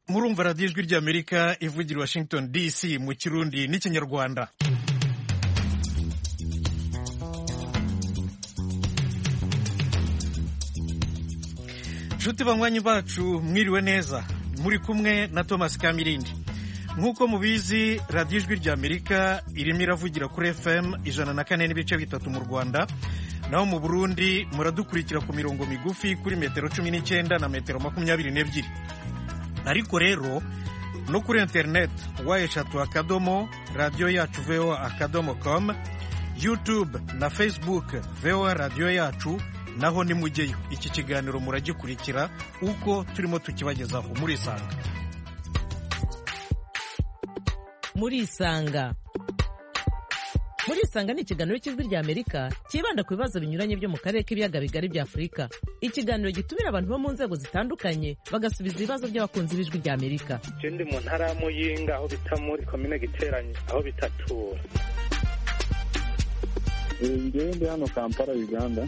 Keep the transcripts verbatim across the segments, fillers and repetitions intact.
murumva radiyo ijwi ry'Amerika ivugira i Washington D C mu Kirundi n'Ikinyarwanda. Nshuti banywanyi bacu mwiriwe neza, muri kumwe na Thomas Kamirindi. Nk'uko mubizi, radiyo ijwi ry'Amerika irimo iravugira kuri F M ijana na kane n'ibice bitatu mu Rwanda, naho mu Burundi muradukurikira ku mirongo migufi kuri metero cumi n'icyenda na metero makumyabiri n'ebyiri. Ariko rero no kuri internet wa eshatu akadomo radiyo yacu V O A akadomo com, YouTube na Facebook V O A radiyo yacu, naho ni mujyeyo. Iki kiganiro muragikurikira uko turimo tukibagezaho. muri Isanga muri Isanga muri Isanga ni ikiganiro cy'ijwi ry'Amerika kibanda ku bibazo binyuranye byo mu karere k'ibiyaga bigari bya Afurika. Ikiganiro gitumira abantu bo mu nzego zitandukanye bagasubiza ibibazo by'abakunzi b'ijwi ry'Amerika. Je ndi mu ntara ya Muyinga, aho bita muri komine Giteranyi, aho bitatura. Ngewe ndi hano Kampala, Uganda.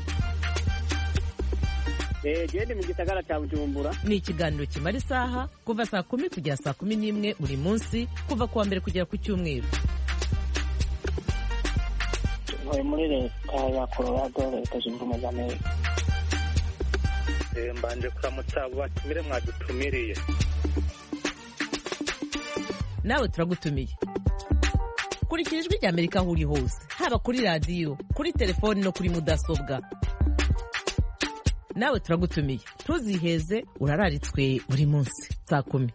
Eh, je ndi mu gisagara cya Bujumbura. Ni ikiganiro kimara isaha kuva saa kumi kugera saa kumi n'imwe buri munsi, kuva kuwa mbere kugera ku Cyumweru. Ntuye muri leta ya Colorado, leta zunze ubumwe za Amerika. Eh, mbanje kuramutsa abo batumire mwadutumiriye. Nawe turagutumiye. Kurikira ijwi ry'Amerika aho uri hose, haba kuri radiyo, kuri telefoni no kuri mudasobwa. Nawe turagutumiye, ntuziheze, urararitswe buri munsi saa kumi.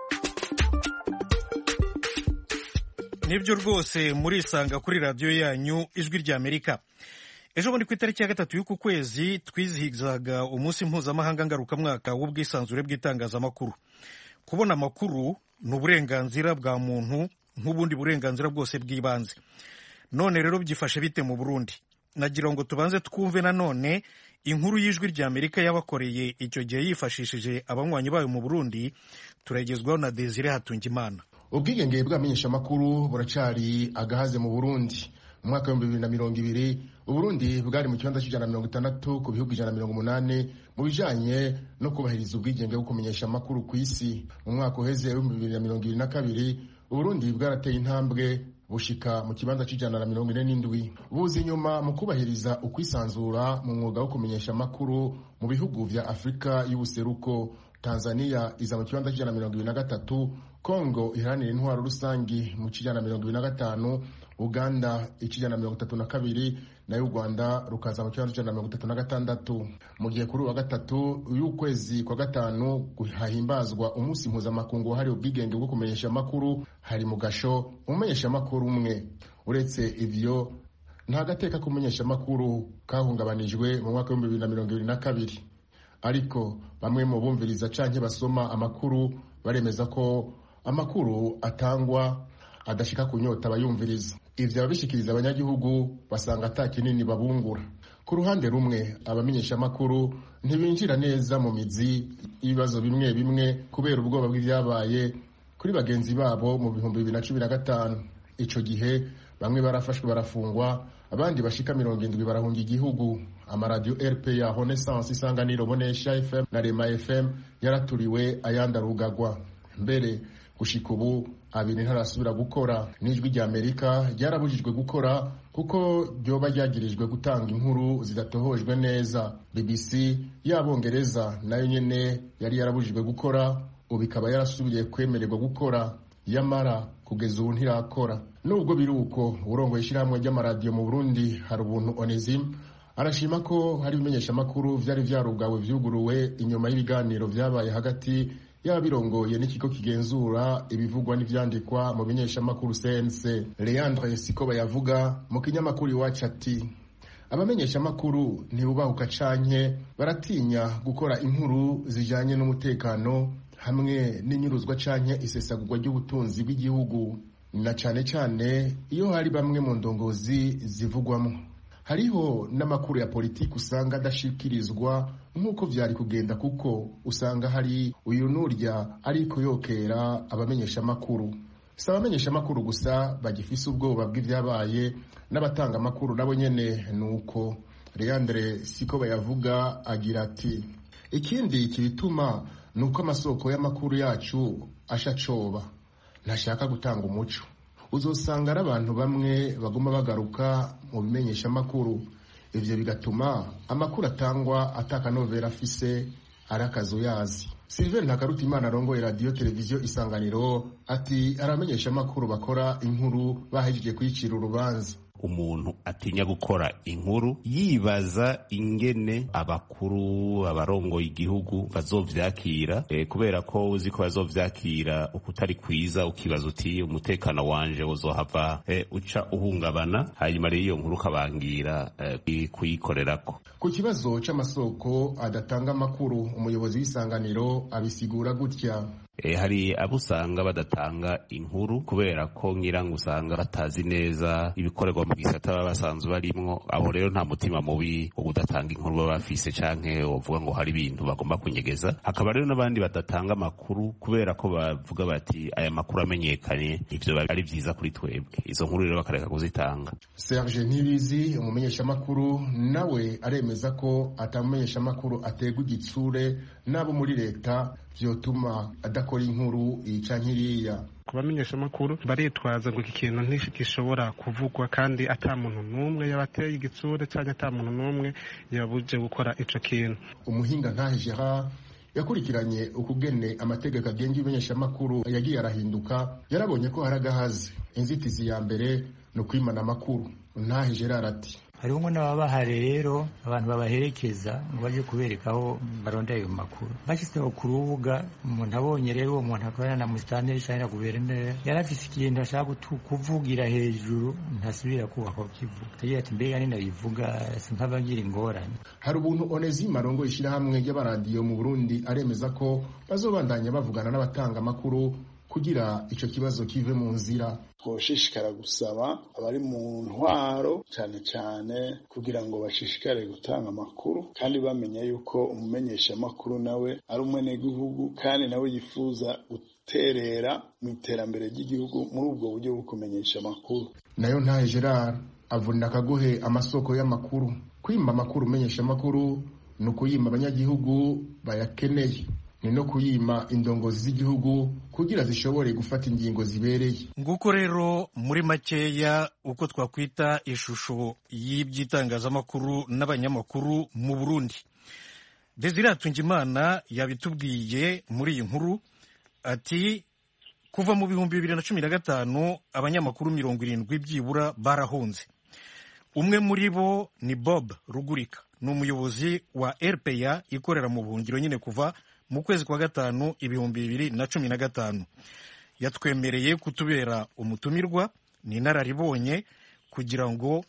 Nibyo rwose, muri Isanga kuri radiyo yanyu ijwi ry'Amerika. Ejo bundi ku itariki ya gatatu y'uku kwezi twizihizaga umunsi mpuzamahanga ngarukamwaka w'ubwisanzure bw'itangazamakuru. Kubona amakuru ni uburenganzira bwa muntu nk'ubundi burenganzira bwose bw'ibanze. None rero byifashe bite mu Burundi? Nagira ngo tubanze twumve nanone inkuru y'ijwi ry'Amerika yabakoreye icyo gihe yifashishije abanywanyi bayo mu Burundi. Turagezwaho na Desire Hatungimana. Ubwigenge bw'amenyeshamakuru buracari agahaze mu Burundi. Mu mwaka wa bibiri na mirongo ibiri Uburundi bwari mu kibanza cy'ijana na mirongo itandatu ku bihugu ijana na mirongo umunani mu bijanye no kubahiriza ubwigenge bwo kumenyesha amakuru ku isi. Mu mwaka uheze wa bibiri na mirongo ibiri na kabiri Uburundi bwarateye intambwe bushika mu kibanza cy'ijana na mirongo ine n'indwi. Buzi inyuma mu kubahiriza ukwisanzura mu mwuga wo kumenyesha amakuru mu bihugu vya Afrika y'ubuseruko. Tanzania iza mu kibanza cy'ijana na mirongo ibiri na gatatu, Kongo iharanira intwaro rusangi mu kijana na mirongo ibiri na gatanu, Uganda ikijana na mirongo itatu na kabiri, nayo Rwanda rukaza mu kibanza cy'ijana na mirongo itatu na gatandatu. Mu gihe kuri wa gatatu y'ukwezi kwa gatanu hahimbazwa umunsi mpuzamakungu wahariwe ubwigenge bwo kumenyesha amakuru, hari mu gasho umumenyesha amakuru umwe. Uretse ivyo, nta gateka kumenyesha amakuru kahungabanijwe mu mwaka wa bibiri na mirongo ibiri na kabiri. Ariko bamwe mu bumviriza canke basoma amakuru baremeza ko amakuru atangwa adashika kunyota abayumviriza. Ivyo ababishikiriza abanyagihugu basanga ata kinini babungura. Ku ruhande rumwe, abamenyesha amakuru ntibinjira neza mu mizi ibibazo bimwe bimwe kubera ubwoba bw'ivyabaye kuri bagenzi babo mu bihumbi bibiri na cumi na gatanu. Ico gihe bamwe barafashwe barafungwa, abandi bashika mirongo indwi barahunga igihugu. Amaradiyo R P A, Renaissance, Isanganiro, Bonesha F M na Rema F M yaraturiwe, ayandi arugagwa. Mbere gushika ubu abiri ntarasubira gukora. N'ijwi ry'Amerika ryarabujijwe gukora kuko ryoba ryagirijwe gutanga inkuru zidatohojwe neza. B B C y'Abongereza nayo nyene yari yarabujijwe gukora, ubu ikaba yarasubiye kwemererwa gukora, yamara kugeza ubu ntirakora. Nubwo biruko, urongoye ishyirahamwe ry'amaradiyo mu Burundi hari ubuntu Onesime arashima ko hari ibimenyesha amakuru vyari vyarugawe vyuguruwe inyuma y'ibiganiro vyabaye hagati y'abirongoye n'ikigo kigenzura ibivugwa n'ivyandikwa mu bimenyesha amakuru C N C. Leandre Sikoba yavuga mu kinyamakuru Iwacu ati, abamenyesha amakuru ntibubahuka canke baratinya gukora inkuru zijanye n'umutekano hamwe n'inyuruzwa canke isesagurwa ry'ubutunzi bw'igihugu, na cane cane iyo hari bamwe mu ndongozi zivugwamo. Hariho n'amakuru ya politiki usanga adashikirizwa nk'uko vyari kugenda, kuko usanga hari uyu nurya ariko yokera abamenyesha amakuru. Si abamenyesha amakuru gusa bagifise ubwoba bw'ivyabaye, n'abatanga amakuru nabo nyene nuko. Leandre Sikoba yavuga agira ati, ikindi kibituma ni uko amasoko y'amakuru yacu ashacoba ntashaka gutanga umuco. Uzosanga ari abantu bamwe baguma bagaruka mu bimenyesha amakuru, ivyo bigatuma amakuru atangwa atakanovera afise ari akazuyazi. Sylvain Ntakarutimana arongoye radio televiziyo Isanganiro ati aramenyesha amakuru bakora inkuru bahejeje kwicira urubanza. Umuntu atinya gukora inkuru yibaza ingene abakuru abarongoye igihugu bazovyakira, e, kubera ko uzi ko bazovyakira ukutari kwiza, ukibaza uti umutekano wanje uzohava e, uca uhungabana, hanyuma rero iyo nkuru kabangira e, kuyikorerako. Ku kibazo c'amasoko adatanga amakuru, umuyobozi w'Isanganiro abisigura gutya: E, hari abusanga badatanga inkuru kubera ko ngirango usanga batazi neza ibikorerwa mu gisata baba basanzwe barimwo. Abo rero nta mutima mubi wo kudatanga inkuru baba bafise canke wovuga ngo hari ibintu bagomba kunyegeza. Hakaba rero n'abandi badatanga amakuru kubera ko bavuga bati aya makuru amenyekanye ivyo bari vyiza kuri twebwe, izo nkuru rero bakareka kuzitanga. Serge Ntibizi umumenyesha makuru nawe aremeza ko atamumenyesha makuru ategwa igitsure nabo muri leta vyotuma adakora inkuru ica nkiriya. Kubamenyesha makuru baritwaza ngo iki kintu ntigishobora kuvugwa kandi ata muntu numwe yabateye igitsure cyane ata muntu numwe yabuje gukora ico kintu. Umuhinga Ntahe Gerard yakurikiranye ukugene amategeko agenga ibimenyesha makuru yagiye arahinduka, yarabonye ko haragahaze. Inzitizi ya mbere no kwimana amakuru. Ntahe Gerard ati hariho ngo n'ababa rero abantu babaherekeza ngo baje kubereka aho barondera ayo makuru. Bashyizeho ku rubuga, umuntu abonye rero uwo muntu akorana na musitanteri cyangwa guverineri yarafise ikintu ashaka kuvugira hejuru, ntasubira kubaka kivuga. Tagira ati mbega ni nabivuga sinkabagira ingorane. Hari ubuntu Onesime arongoye ishirahamwe ry'abaradiyo mu Burundi aremeza ko bazobandanya bavugana n'abatanga amakuru kugira ico kibazo kive mu nzira. Twoshishikara gusaba abari mu ntwaro cyane cyane kugira ngo bashishikare gutanga amakuru kandi bamenya yuko umumenyesha amakuru nawe ari umwenegihugu kandi nawe yifuza guterera mu iterambere ry'igihugu muri ubwo buryo bwo kumenyesha amakuru. Nayo Ntahe Gerard avunira akagohe amasoko y'amakuru. Kwima amakuru umenyesha amakuru no kuyima abanyagihugu bayakeneye, ni no kuyima indongozi z'igihugu kugira zishobore gufata ingingo zibereye. Nguko rero muri makeya uko twakwita ishusho y'iby'itangazamakuru n'abanyamakuru mu Burundi. Desire Hatungimana yabitubwiye muri iyi nkuru ati kuva mu bihumbi bibiri na cumi na gatanu abanyamakuru mirongo irindwi byibura barahunze. Umwe muri bo ni Bob Rugurika, ni umuyobozi wa R P A ikorera mu buhungiro nyine kuva mu kwezi kwa gatanu ibihumbi bibiri na cumi na gatanu. Yatwemereye kutubera umutumirwa, ni inararibonye kugira ngo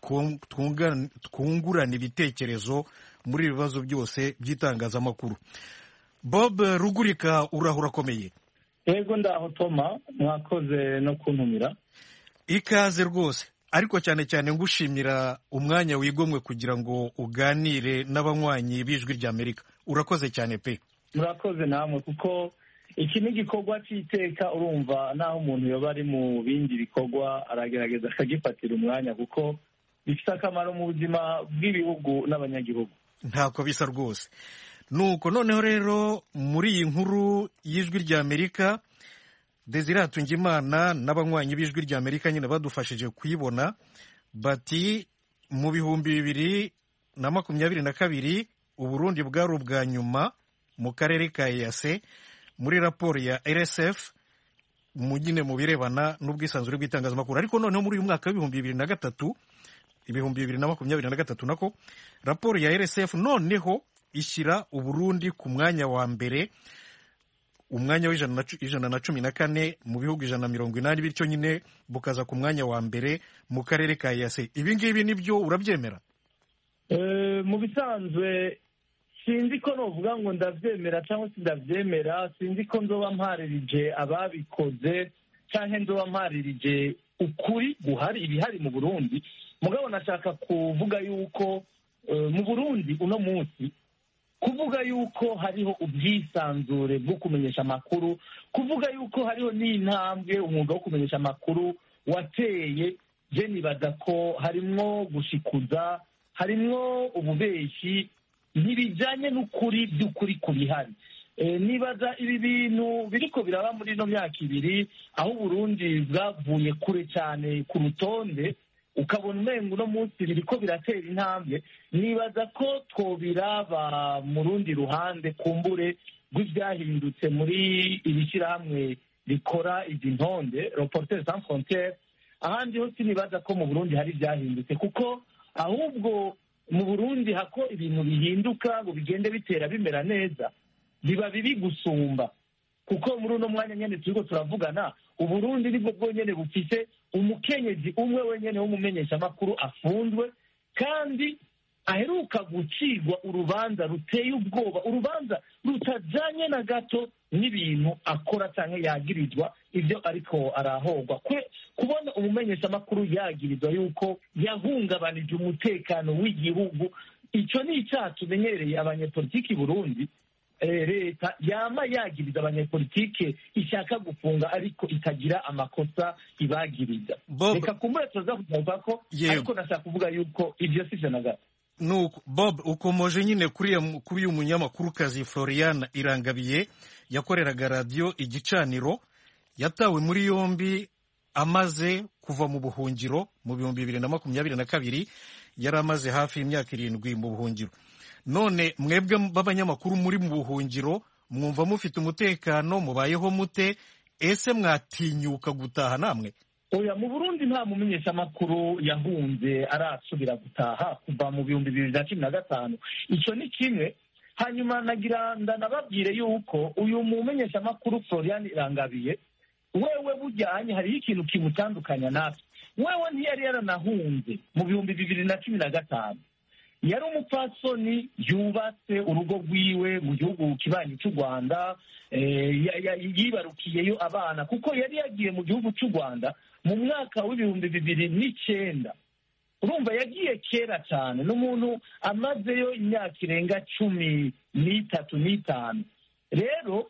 twungurane ibitekerezo muri ibibazo byose by'itangazamakuru. Bob Rugurika, urahura akomeye? Yego ndaho Toma, mwakoze no kuntumira. Ikaze rwose, ariko cyane cyane ngushimira umwanya wigomwe kugira ngo uganire n'abanywanyi b'Ijwi ry'Amerika. Urakoze cyane pe. Murakoze namwe kuko iki ni igikorwa cy'iteka, urumva naho umuntu yoba ari mu bindi bikorwa aragerageza akagifatira umwanya kuko bifite akamaro mu buzima bw'ibihugu n'abanyagihugu. Ntako bisa rwose. Nuko noneho rero muri iyi nkuru y'Ijwi ry'Amerika, Desire Hatungimana n'abanywanyi b'Ijwi ry'Amerika nyine badufashije kuyibona, bati mu bihumbi bibiri na makumyabiri na kabiri Uburundi bwari ubwa nyuma mu karere ka E A C muri raporo ya R S F mu nyine mu birebana n'ubwisanzure bw'itangazamakuru. Ariko noneho muri uyu mwaka w'ibihumbi bibiri na gatatu ibihumbi bibiri na makumyabiri na gatatu nako raporo ya R S F noneho ishyira Uburundi ku mwanya wa mbere, umwanya w'ijana na cumi na kane mu bihugu ijana na mirongo inani, bityo nyine bukaza ku mwanya wa mbere mu karere ka E A C. Ibi ngibi nibyo urabyemera? Mu bisanzwe sinzi ko novuga ngo ndavyemera cyangwa se ndavyemera, sinzi ko nzoba mparirije ababikoze cyangwa nzoba mparirije ukuri guhari ibihari mu Burundi. Mugabo nashaka kuvuga yuko uh, mu Burundi uno munsi kuvuga yuko hariho ubwisanzure bwo kumenyesha amakuru, kuvuga yuko hariho n'intambwe umwuga wo kumenyesha amakuru wateye, je nibaza ko harimwo gushikuza, harimwo ububeshi, ntibijyanye n'ukuri by'ukuri ku bihari. Nibaza ibi bintu biriko biraba muri ino myaka ibiri aho Burundi bwavuye kure cyane ku rutonde ukabona umengo uno munsi biriko biratera intambwe, nibaza ko twobiraba mu rundi ruhande kumbure rw'ibyahindutse muri iri shyirahamwe rikora izi ntonde Reporters sans frontières. Ahandi hose nibaza ko mu Burundi hari ibyahindutse, kuko ahubwo mu Burundi hako ibintu bihinduka ngo bigende bitera bimera neza biba bibi gusumba, kuko muri uno mwanya nyene turiko turavugana Uburundi nibwo bwonyene bufise umukenyezi umwe wenyene w'umumenyeshamakuru afunzwe kandi aheruka gucirwa urubanza ruteye ubwoba, urubanza rutajanye na gato n'ibintu akora canke yagirizwa ibyo ariko arahogwa. Kubona umumenyeshamakuru yagirizwa yuko yahungabanije umutekano w'igihugu, ico ni icaha tumenyereye abanyepolitiki Burundi. Leta yama yagiriza abanyepolitike ishaka gufunga ariko itagira amakosa ibagiriza. Reka kumbure tuza kuvuga ko ariko nashaka kuvuga yuko ibyo sivyo na gato. Nuko Bob ukomoje nyine kuri kuri uyu munyamakuru kazi Florian Irangabiye yakoreraga radio Igicaniro, yatawe muri yombi amaze kuva mu buhungiro mu bihumbi bibiri na makumyabiri na kabiri, yari amaze hafi y'imyaka irindwi mu buhungiro. None mwebwe b'abanyamakuru muri mu buhungiro mwumva mufite umutekano, mubayeho mute? Ese mwatinyuka gutaha namwe? Oya, mu Burundi nta mumenyeshamakuru yahunze arasubira gutaha kuva mu bihumbi bibiri na cumi na gatanu. Icyo ni kimwe. Hanyuma nagira ndanababwire yuko uyu mumenyeshamakuru Florian Irangabiye wewe bujyanye hariho ikintu kimutandukanya natwe. Wewe ntiyari yaranahunze mu bihumbi bibiri na cumi na gatanu. Yari umupfasoni yubatse urugo rwiwe mu gihugu kibanyi cy'u Rwanda, yibarukiyeyo abana kuko yari yagiye mu gihugu cy'u Rwanda mu mwaka w'ibihumbi bibiri n'icyenda. Urumva yagiye kera cyane, n'umuntu amazeyo imyaka irenga cumi n'itatu n'itanu. Rero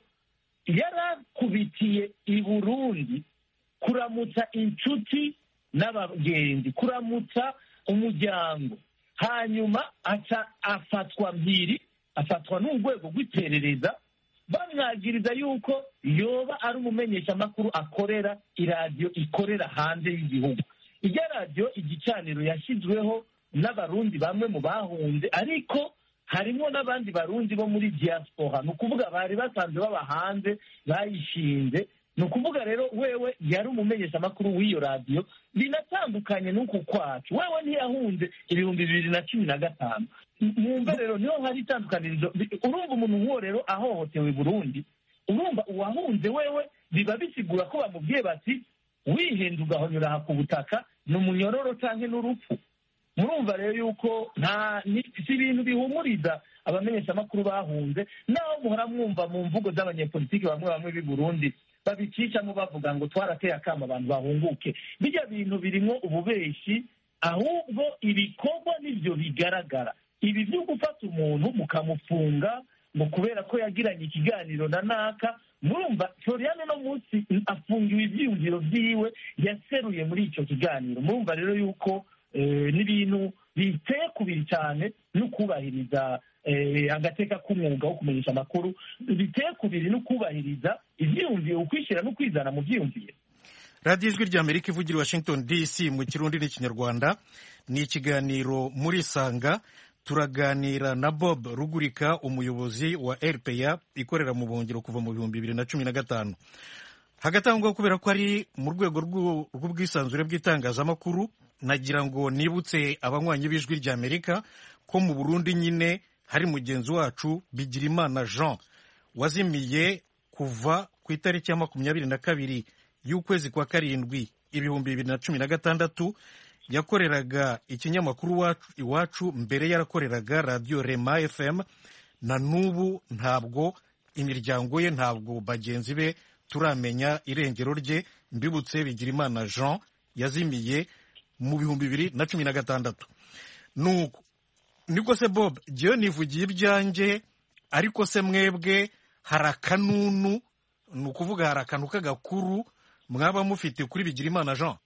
yarakubitiye i Burundi kuramutsa inshuti n'abagenzi, kuramutsa umuryango. Hanyuma aca afatwa mpiri, afatwa n'urwego rw'iperereza bamwagiriza yuko yoba ari umumenyeshamakuru akorera iradiyo ikorera hanze y'igihugu. Irya radiyo Igicaniro yashyizweho n'abarundi bamwe mu bahunze, ariko harimo n'abandi barundi bo muri diaspora, ni ukuvuga bari basanzwe baba hanze bayishinze. Ni ukuvuga rero wewe yari umumenyeshamakuru w'iyo radiyo, binatandukanye n'uku kwacu. Wewe ntiyahunze ibihumbi bibiri na cumi na gatanu. Mwumva rero niho hari itandukanirizo. Urumva umuntu nk'uwo rero ahohotewe i Burundi, urumva uwahunze wewe biba bisigura ko bamubwiye bati wihenze ugahonyura aha ku butaka ni umunyororo canke n'urupfu. Murumva rero yuko nta si ibintu bihumuriza abamenyeshamakuru bahunze, naho muhora mwumva mu mvugo z'abanyepolitiki bamwe bamwe b'i Burundi babicicamo bavuga ngo twarateye akama abantu bahunguke. Bijya bintu birimo ububeshi, ahubwo ibikorwa nivyo bigaragara. Ibi byo gufata umuntu mukamufunga ngo kubera ko yagiranye ikiganiro na naka, murumva Florian no munsi afungiwe ivyiyumviro vyiwe yaseruye muri ico kiganiro. Murumva rero yuko n'ibintu biteye kubiri cyane no kubahiriza agateka k'umwuga wo kumenyesha amakuru, biteye kubiri no kubahiriza ivyiyumviro, ukwishyira no kwizana mu vyiyumviro. Radio Ijwi ry'Amerika ivugira Washington D C mu Kirundi n'Ikinyarwanda. Ni ikiganiro muri Sanga, turaganira na Bob Rugurika, umuyobozi wa R P A ikorera mu buhungiro kuva mu bihumbi bibiri na cumi na gatanu. Hagati aho kubera ko ari mu rwego rw'ubwisanzure bw'itangazamakuru, nagira ngo nibutse abanywanyi b'Ijwi ry'Amerika ko mu Burundi nyine hari mugenzi wacu Bigirimana Jean wazimiye kuva ku itariki ya makumyabiri na kabiri y'ukwezi kwa karindwi ibihumbi bibiri na cumi na gatandatu. Yakoreraga ikinyamakuru Iwacu, mbere yarakoreraga radio Rema F M, na n'ubu ntabwo imiryango ye, ntabwo bagenzi be turamenya irengero rye. Mbibutse Bigirimana Jean yazimiye mu bihumbi bibiri na cumi na gatandatu. Nuko niko se Bob, jewe nivugiye ibyanjye, ariko se mwebwe hari akanunu, ni ukuvuga hari akantu k'agakuru mwaba mufite kuri Bigirimana Jean?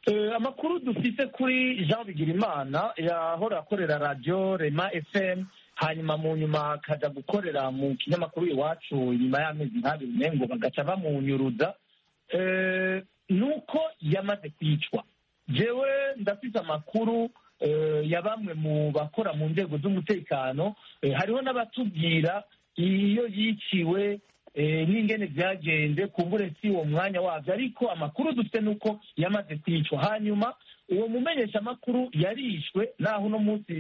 Amakuru dufite kuri Jean Bigirimana yahora akorera radio Rema F M, hanyuma mu nyuma akaja gukorera mu kinyamakuru iwacu nyuma y'amezi nk'abiri umengo bagaca bamunyuruza nuko yamaze kwicwa. jewe ndafite amakuru ya bamwe mu bakora mu nzego z'umutekano, hariho n'abatubwira iyo yiciwe n'ingene byagenze kumbure si uwo mwanya wabyo, ariko amakuru dufite nuko yamaze kwicwa. hanyuma uwo mumenyeshamakuru yarishwe naho uno munsi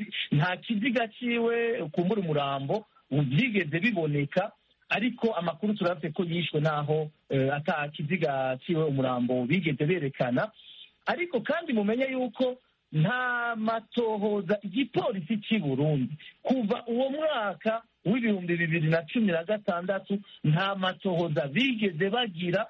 nta kiziga ciwe kumbura umurambo byigeze biboneka, ariko amakuru turafite ko yishwe naho ata kiziga ciwe umurambo bigeze berekana. ariko kandi mumenye yuko nta matohoza igipolisi cy'i Burundi kuva uwo mwaka w'ibihumbi bibiri na cumi na gatandatu nta matohoza bigeze bagira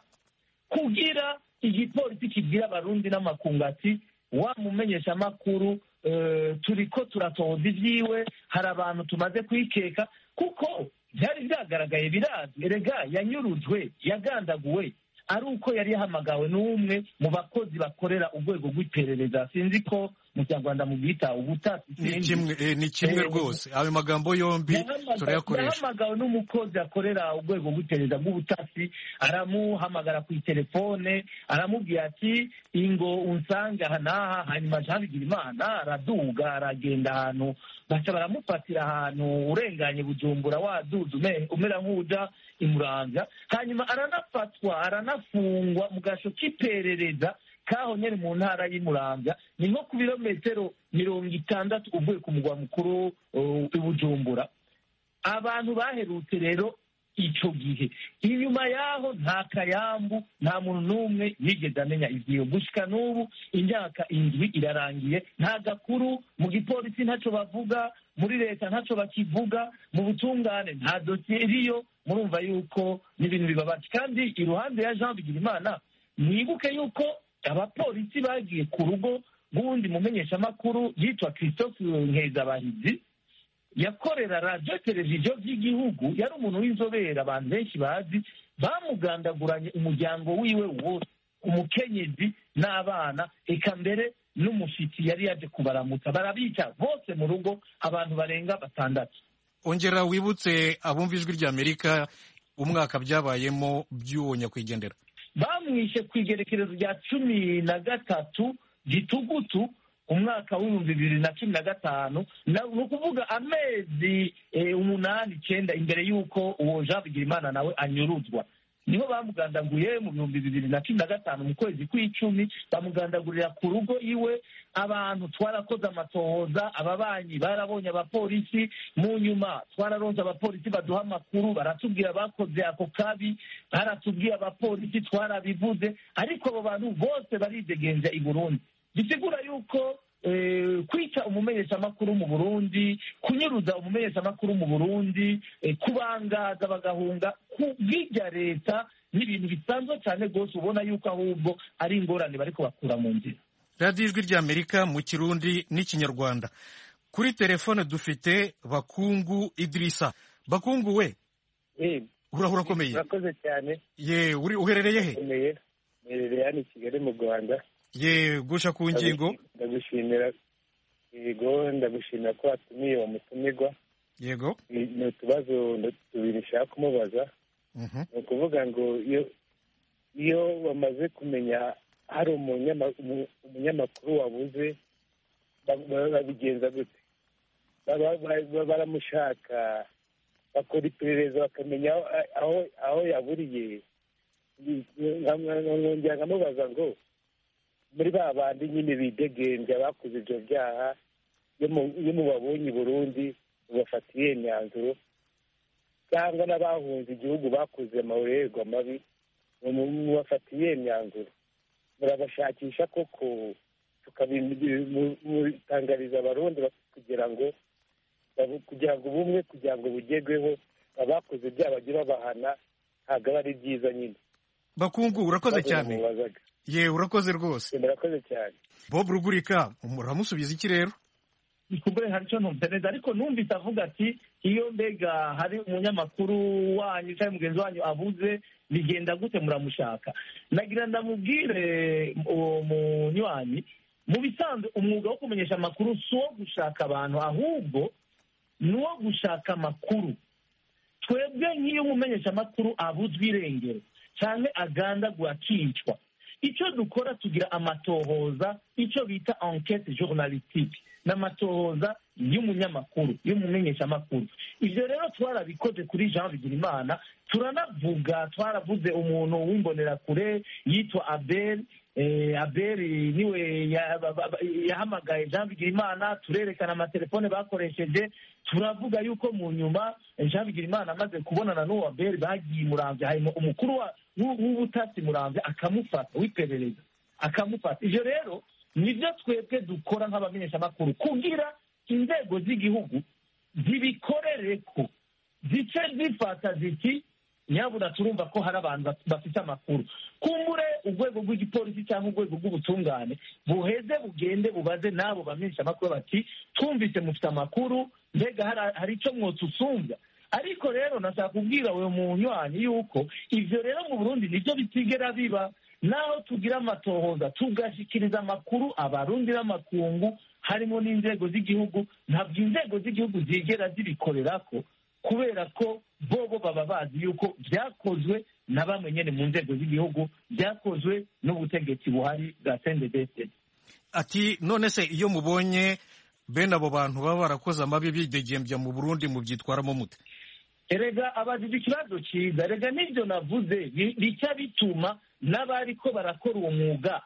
kugira igipolisi kibwira abarundi n'amakungu ati wa mumenyesha amakuru turiko turatohoza ivyiwe, hari abantu tumaze kwikeka, kuko byari byagaragaye birazwi. erega yanyurujwe yagandaguwe ari uko yari yahamagawe n'umwe mu bakozi bakorera urwego rw'iperereza, sinzi ko mu Kinyarwanda mu bwita ubutasi. Ni kimwe rwose, ayo magambo yombi turayakoresha. yahamagawe n'umukozi akorera urwego rw'iperereza bw'ubutasi, aramuhamagara ku telefone aramubwira ati ingo unsange aha n'aha. hanyuma Jean Bigirimana araduga aragenda ahantu, baca baramufatira ahantu urenganye Bujumbura waduze umera nk'uja imuramvya, hanyuma aranafatwa aranafungwa mu gasho k'iperereza kaho nyene mu ntara y'Imuramvya, ni nko ku birometero mirongo itandatu uvuye ku mugwa mukuru i Bujumbura. abantu baherutse rero ico gihe, inyuma yaho nta kayambu, nta muntu n'umwe yigeze amenya ivyiyo. gushika n'ubu imyaka indwi irarangiye, nta gakuru mu gipolisi ntaco bavuga, muri leta ntaco bakivuga, mu butungane nta dosiye iriyo. murumva yuko n'ibintu bibabaje. kandi iruhande ya Jean Bigirimana mwibuke yuko abapolisi bagiye ku rugo rw'uwundi mumenyeshamakuru yitwa Christophe Nkezabahizi, yakorera radiyo televiziyo by'igihugu, yari umuntu w'inzobere abantu benshi bazi. bamugandaguranye umuryango wiwe wose, umukenyezi n'abana, eka mbere n'umushitsi yari yaje kubaramutsa, barabica bose mu rugo, abantu barenga batandatu. ongera wibutse abumva ijwi ry'Amerika umwaka byabayemo by'uwo nyakwigendera. bamwishe ku igerekerezo rya cumi na gatatu gitugutu umwaka w'ibihumbi bibiri na cumi na gatanu, ni ukuvuga amezi umunani icyenda imbere y'uko uwo Jean Bigirimana nawe anyuruzwa. niho bamugandaguye mu bihumbi bibiri na cumi na gatanu mu kwezi kw'icumi, bamugandagurira ku rugo iwe. abantu twarakoze amatohoza, ababanyi barabonye abapolisi, mu nyuma twararonze abapolisi baduha amakuru, baratubwira bakoze ako kabi, baratubwiye abapolisi, twarabivuze, ariko abo bantu bose baridegenza i Burundi. bisigura yuko kwica umumenyeshamakuru mu Burundi, kunyuruza umumenyeshamakuru mu Burundi, kubangaza bagahunga kubw'irya leta n'ibintu bisanzwe cyane rwose, ubona yuko ahubwo ari ingorane bariko bakura mu nzira. radiyo ijwi ry'Amerika mu Kirundi n'Ikinyarwanda. kuri telefone dufite Bakungu Idirisa. Bakungu we, urahura akomeye? urakoze cyane. ye uri uherereye he? uherereye hano i Kigali mu Rwanda. ye gusha ku ngingo. ndagushimira yego ndagushimira ko watumiye uwo mutumirwa. yego ni utubazo tubiri nshaka kumubaza. ni ukuvuga ngo iyo iyo bamaze kumenya hari umunyamakuru wabuze, babigenza gute? baramushaka, bakora iperereza bakamenya aho yaburiye. nkongera nkamubaza ngo muri ba bandi nyine bidegembya bakoze ibyo byaha, iyo mubabonye i Burundi mubafatiye imyanzuro, cyangwa n'abahunze igihugu bakoze amahorerwa mabi mubafatiye imyanzuro, murabashakisha koko tukabitangariza abarundi kugira ngo kugira ngo ubumwe kugira ngo bugerweho, abakoze ibyaha bajye babahana, ntabwo aba ari byiza nyine. Bakungu urakoze cyane. ye urakoze rwose. murakoze cyane. Bob Rugurika muramusubiza iki rero? ikubure hari icyo ntumve neza, ariko numvise avuga ati iyo mbega hari umunyamakuru wanyu cyangwa mugenzi wanyu abuze bigenda gute muramushaka? nagira ndamubwire uwo munywanyi, mu bisanzwe umwuga wo kumenyesha amakuru si uwo gushaka abantu, ahubwo ni uwo gushaka amakuru. Twebwe nk'iyo umumenyeshamakuru abuzwa irengero cyane agandagwa akicwa, icyo dukora tugira amatohoza, icyo bita enquête journalistique, n'amatohoza y'umunyamakuru y'umumenyeshamakuru. Ibyo rero twarabikoze kuri Jean Bigirimana, turanavuga twaravuze umuntu w'imbonerakure yitwa Abel. Eh, Abel niwe yahamagaye Jean Bigirimana, turerekana amatelefone bakoresheje, turavuga yuko mu nyuma Jean Bigirimana amaze kubonana n'uwo Abel bagiye Muramvya, harimo umukuru w'ubutasi Muramvya akamufata, w'iperereza akamufata. Ivyo rero nibyo twebwe dukora nk'abamenyeshamakuru, kugira inzego z'igihugu zibikorereko, zice zifata ziti nyabuna turumva ko hari abantu bafite amakuru, kumbure urwego rw'igipolisi cyangwa urwego rw'ubutungane buheze bugende bubaze n'abo bamenyeshamakuru bati twumvise mufite amakuru, mbega hari icyo mwotusumbya. Ariko rero nashaka kubwira uwo munywanyi yuko ivyo rero mu Burundi nibyo bitigera biba, naho tugira amatohoza tugashikiriza amakuru abarundi n'amakungu harimo n'inzego z'igihugu, ntabwo inzego z'igihugu zigera zibikorerako, kubera ko bobo baba bazi yuko byakozwe na bamwe nyene mu nzego z'igihugu, byakozwe n'ubutegetsi buhari bwa C N D D F D D. Ati none se iyo mubonye bene abo bantu baba barakoze amabi bidegembya mu Burundi mubyitwaramo mute? Erega abajije ikibazo cyiza, erega n'ibyo navuze bica bituma n'abariko barakora uwo mwuga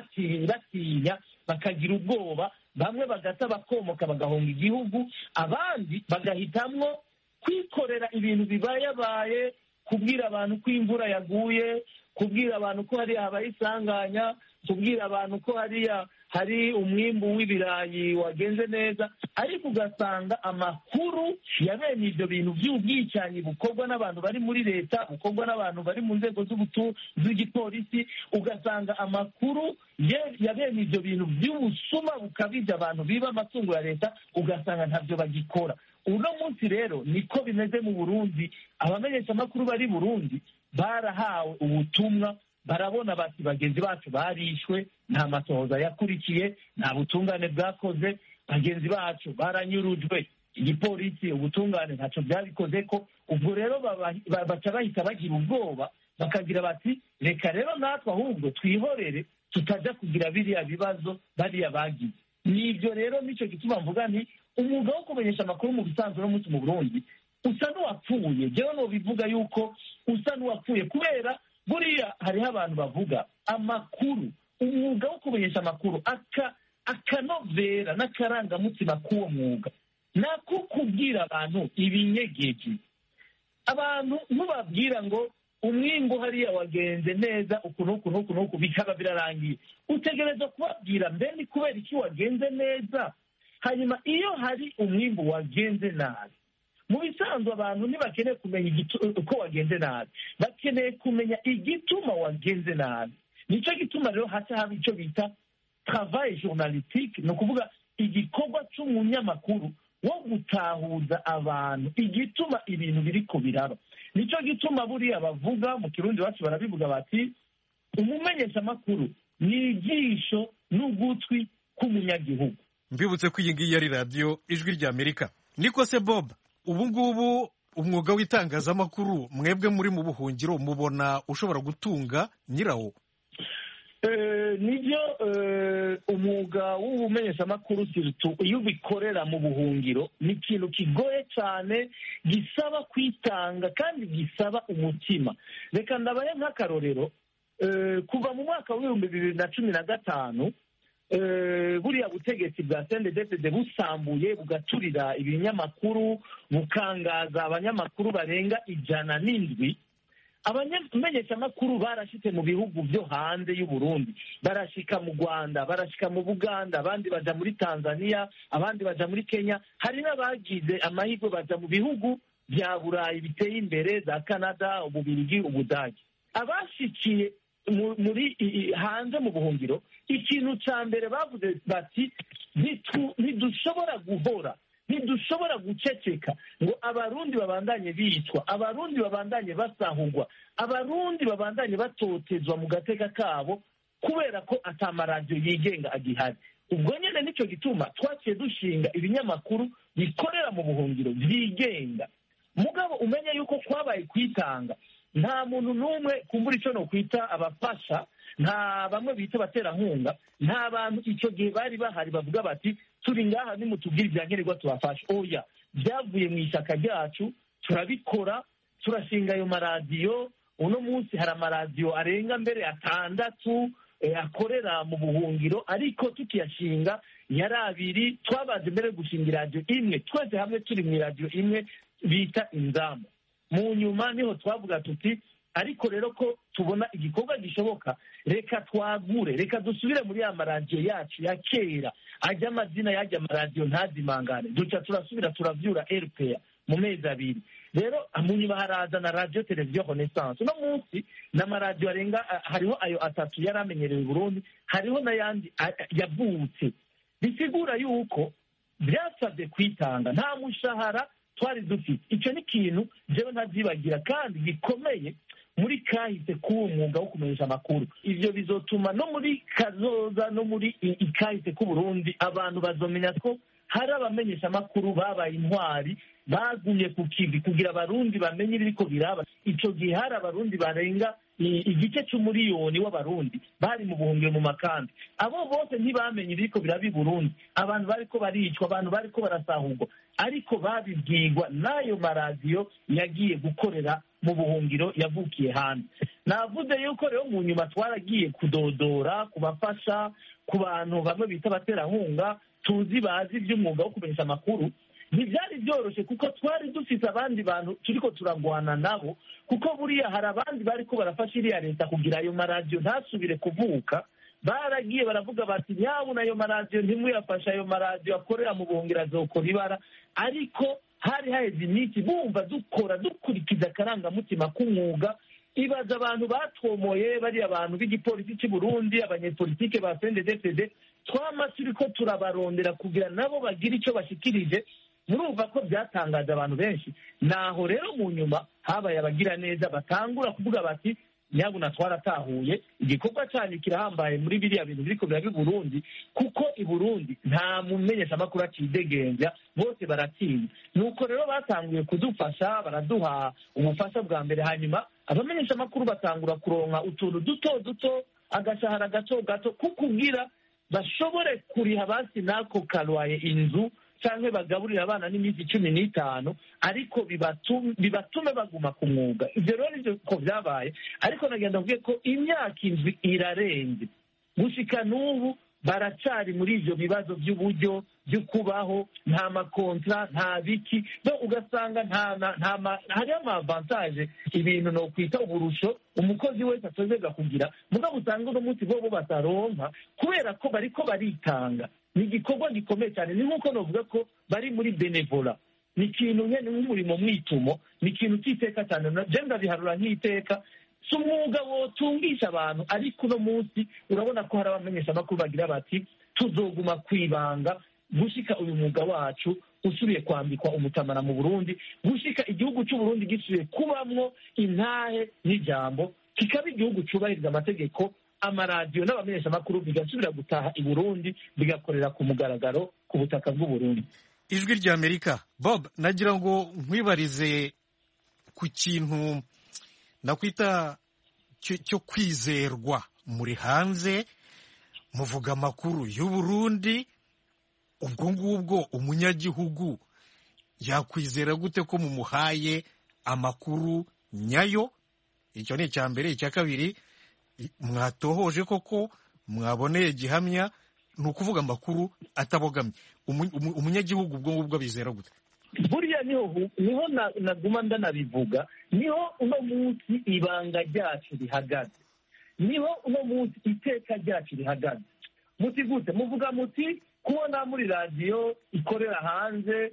batinya bakagira ubwoba, bamwe bagata bakomoka bagahunga igihugu, abandi bagahitamwo kwikorera ibintu bibayabaye, kubwira abantu ko imvura yaguye, kubwira abantu ko hariya habaye isanganya, kubwira abantu ko hariya hari umwimbu w'ibirayi wagenze neza. Ariko ugasanga amakuru ya bene ibyo bintu by'ubwicanyi bukorwa n'abantu bari muri leta, bukorwa n'abantu bari mu nzego z'igipolisi, ugasanga amakuru ya bene ibyo bintu by'ubusuma bukabije, abantu biba amatungo ya leta, ugasanga ntabyo bagikora. Uno munsi rero niko bimeze mu Burundi. Abamenyeshamakuru bari Burundi barahawe ubutumwa, barabona bati bagenzi bacu barishwe, nta matohoza yakurikiye, nta butungane bwakoze, bagenzi bacu baranyurujwe, igipolisi ubutungane ntacyo byabikoze ko. Ubwo rero baca bahita bagira ubwoba, bakagira bati reka rero natwe ahubwo twihorere, tutajya kugira biriya bibazo bariya bagize. Nibyo rero nicyo gituma mvuga nti umwuga wo kumenyesha amakuru mu bisanzwe no munsi mu Burundi usa n'uwapfuye. Jewe no bivuga yuko usa n'uwapfuye, kubera buriya hariho abantu bavuga amakuru, umwuga wo kumenyesha amakuru aka akanovera n'akarangamutima k'uwo mwuga nako kubwira abantu ibinyegeje. Abantu ntubabwira ngo umwimbu hariya wagenze neza uku n'uku n'uku n'uku bikaba birarangiye, utegereza kubabwira mbe ni kubera iki wagenze neza. Hanyuma iyo hari umwimbu wagenze nabi, mu bisanzwe abantu ntibakeneye kumenya uko wagenze nabi, bakeneye kumenya igituma wagenze nabi. Nicyo gituma rero haca haba icyo bita travail journalistique, ni ukuvuga igikorwa cy'umunyamakuru wo gutahuza abantu igituma ibintu biriko biraba. Nicyo gituma buriya bavuga mu Kirundi bacu barabivuga bati umumenyeshamakuru ni ijisho n'ugutwi k'umunyagihugu. Mbibutse ko iyi ngiyi ari radiyo Ijwi ry'Amerika. Niko se Bob, ubu ngubu umwuga w'itangazamakuru mwebwe muri mu buhungiro mubona ushobora gutunga nyirawo? Nibyo, umwuga w'ubumenyeshamakuru iyo ubikorera mu buhungiro ni ikintu kigoye cyane, gisaba kwitanga kandi gisaba umutima. Reka ndabaye nk'akarorero, kuva mu mwaka w'ibihumbi bibiri na cumi na gatanu buriya butegetsi bwa C N D D F D D busambuye bugaturira ibinyamakuru, bukangaza abanyamakuru barenga ijana n'indwi. Abamenyeshamakuru barashitse mu bihugu byo hanze y'u Burundi, barashika mu Rwanda, barashika mu Buganda, abandi baja muri Tanzania, abandi baja muri Kenya, hari n'abagize amahirwe baja mu bihugu bya Burayi biteye imbere, za Canada, Ububirigi, Ubudage. Abashikiye muri hanze mu buhungiro, ikintu cya mbere bavuze bati ntidushobora guhora, ntidushobora guceceka ngo abarundi babandanye bicwa, abarundi babandanye basahurwa, abarundi babandanye batotezwa mu gateka kabo kubera ko atamaradiyo yigenga agihari. ubwo nyine nicyo gituma twaciye dushinga ibinyamakuru bikorera mu buhungiro byigenga mugabo umenye yuko kwabaye kwitanga nta muntu n'umwe kumbura icyo no kwita abafasha nta bamwe bita abaterankunga nta bantu icyo gihe bari bahari bavuga bati turi ngaha nimutubwire ibya nkenerwa tubafashe oya byavuye mu ishyaka ryacu turabikora turashinga ayo maradiyo uno munsi hari amaradiyo arenga mbere atandatu akorera mu buhungiro ariko tukiyashinga yari abiri twabaze mbere gushinga iradiyo imwe twese hamwe turi mu iradiyo imwe bita inzamu mu nyuma niho twavuga tuti ariko rero ko tubona igikorwa gishoboka reka twagure reka dusubire muri ya maradiyo yacu ya kera ajya amazina y'ajya amaradiyo ntazimangane duca turasubira turavyura R P A mu mezi abiri rero mu nyuma haraza na radio televiziyo Renaissance uno munsi n'amaradiyo arenga hariho ayo atatu yari amenyerewe i Burundi hariho n'ayandi yavutse bisigura yuko byasabye kwitanga nta mushahara twari dufite icyo ni ikintu jewe ntazibagira kandi gikomeye muri kahise k'uwo mwuga wo kumenyesha amakuru ivyo bizotuma no muri kazoza no muri ikahise k'Uburundi abantu bazomenya ko hari abamenyesha amakuru babaye intwari bagumye ku kivi kugira abarundi bamenye ibiriko biraba ico gihe hari abarundi barenga igice c'umuriyoni w'abarundi bari mu buhungiro mu makambi abo bose ntibamenye ibiriko biraba i Burundi abantu bariko baricwa abantu bariko barasahurwa ariko babibwirwa n'ayo maradiyo yagiye gukorera mu buhungiro yavukiye hanze navuze yuko rero mu nyuma twaragiye kudodora kubafasha ku bantu bamwe bita abaterankunga tuzi bazi iby'umwuga wo kumenyesha amakuru ntibyari byoroshye kuko twari dufite abandi bantu turiko turagwana nabo kuko buriya hari abandi bariko barafasha iriya leta kugira ayo maradiyo ntasubire kuvuka baragiye baravuga bati nyabuna ayo maradiyo ntimuyafashe ayo maradiyo akorera mu buhungiro azokora ibara ariko hari haheze iminsi bumva dukora dukurikiza akarangamutima k'umwuga ibaza abantu batwomoye bari abantu b'igipolisi cy'i Burundi abanyepolitike ba C N D D F D D twama turiko turabarondera kugira nabo bagira icyo bashikirije murumva ko byatangaje abantu benshi naho rero mu nyuma habaye abagira neza batangura kuvuga bati nyabuna twaratahuye igikorwa cyane kirahambaye muri biriya bintu biriko birabi Burundi kuko i Burundi nta mumenyesha amakuru acidegembya bose baratinya nuko rero batanguye kudufasha baraduha ubufasha bwa mbere hanyuma abamenyesha amakuru batangura kuronka utuntu duto duto agashahara gato gato kukugira bashobore kuriha basi nako kalwaye inzu canke bagaburira abana n'iminsi cumi n'itanu ariko bibatume baguma ku mwuga ivyo rero nivyo ko vyabaye ariko nagenda mvuge ko imyaka indwi irarenze gushika n'ubu baracari muri ivyo bibazo by'uburyo byo kubaho nta makontra nta biki no ugasanga nta hariho amavantaje ibintu no kwita uburusho umukozi wese atozega kugira mugabo usanga uno munsi bobo bataronka kubera ko bariko baritanga ni igikorwa gikomeye cyane ni nk'uko novuga ko bari muri benevola ni ikintu nyene nk'umurimo mwitumo ni ikintu cy'iteka cyane je ndabiharura nk'iteka si umwuga wotungisha abantu ariko uno munsi urabona ko hari abamenyesha amakuru bagira bati tuzoguma kwibanga gushika uyu mwuga wacu usubiye kwambikwa umutamana mu Burundi gushika igihugu cy'u Burundi gisubiye kubamwo intahe n'ijambo kikaba igihugu cyubahiriza amategeko amaradiyo n'abamenyesha amakuru bigasubira gutaha i Burundi bigakorera ku mugaragaro ku butaka bw'u Burundi. Ijwi rya Amerika Bob nagira ngo nkwibarize ku kintu nakwita cyo kwizerwa muri hanze muvuga amakuru y'u Burundi ubwo ngubwo umunyagihugu yakwizera gute ko mumuhaye amakuru nyayo icyo ni icya mbere icya kabiri mwatohoje koko mwaboneye gihamya ni ukuvuga amakuru atabogamye umunyagihugu ubwo ngubwo bizera gute buriya niho niho naguma ndanabivuga niho uno munsi ibanga ryacu rihagaze niho uno munsi iteka ryacu rihagaze muti gute muvuga muti kubona muri radiyo ikorera hanze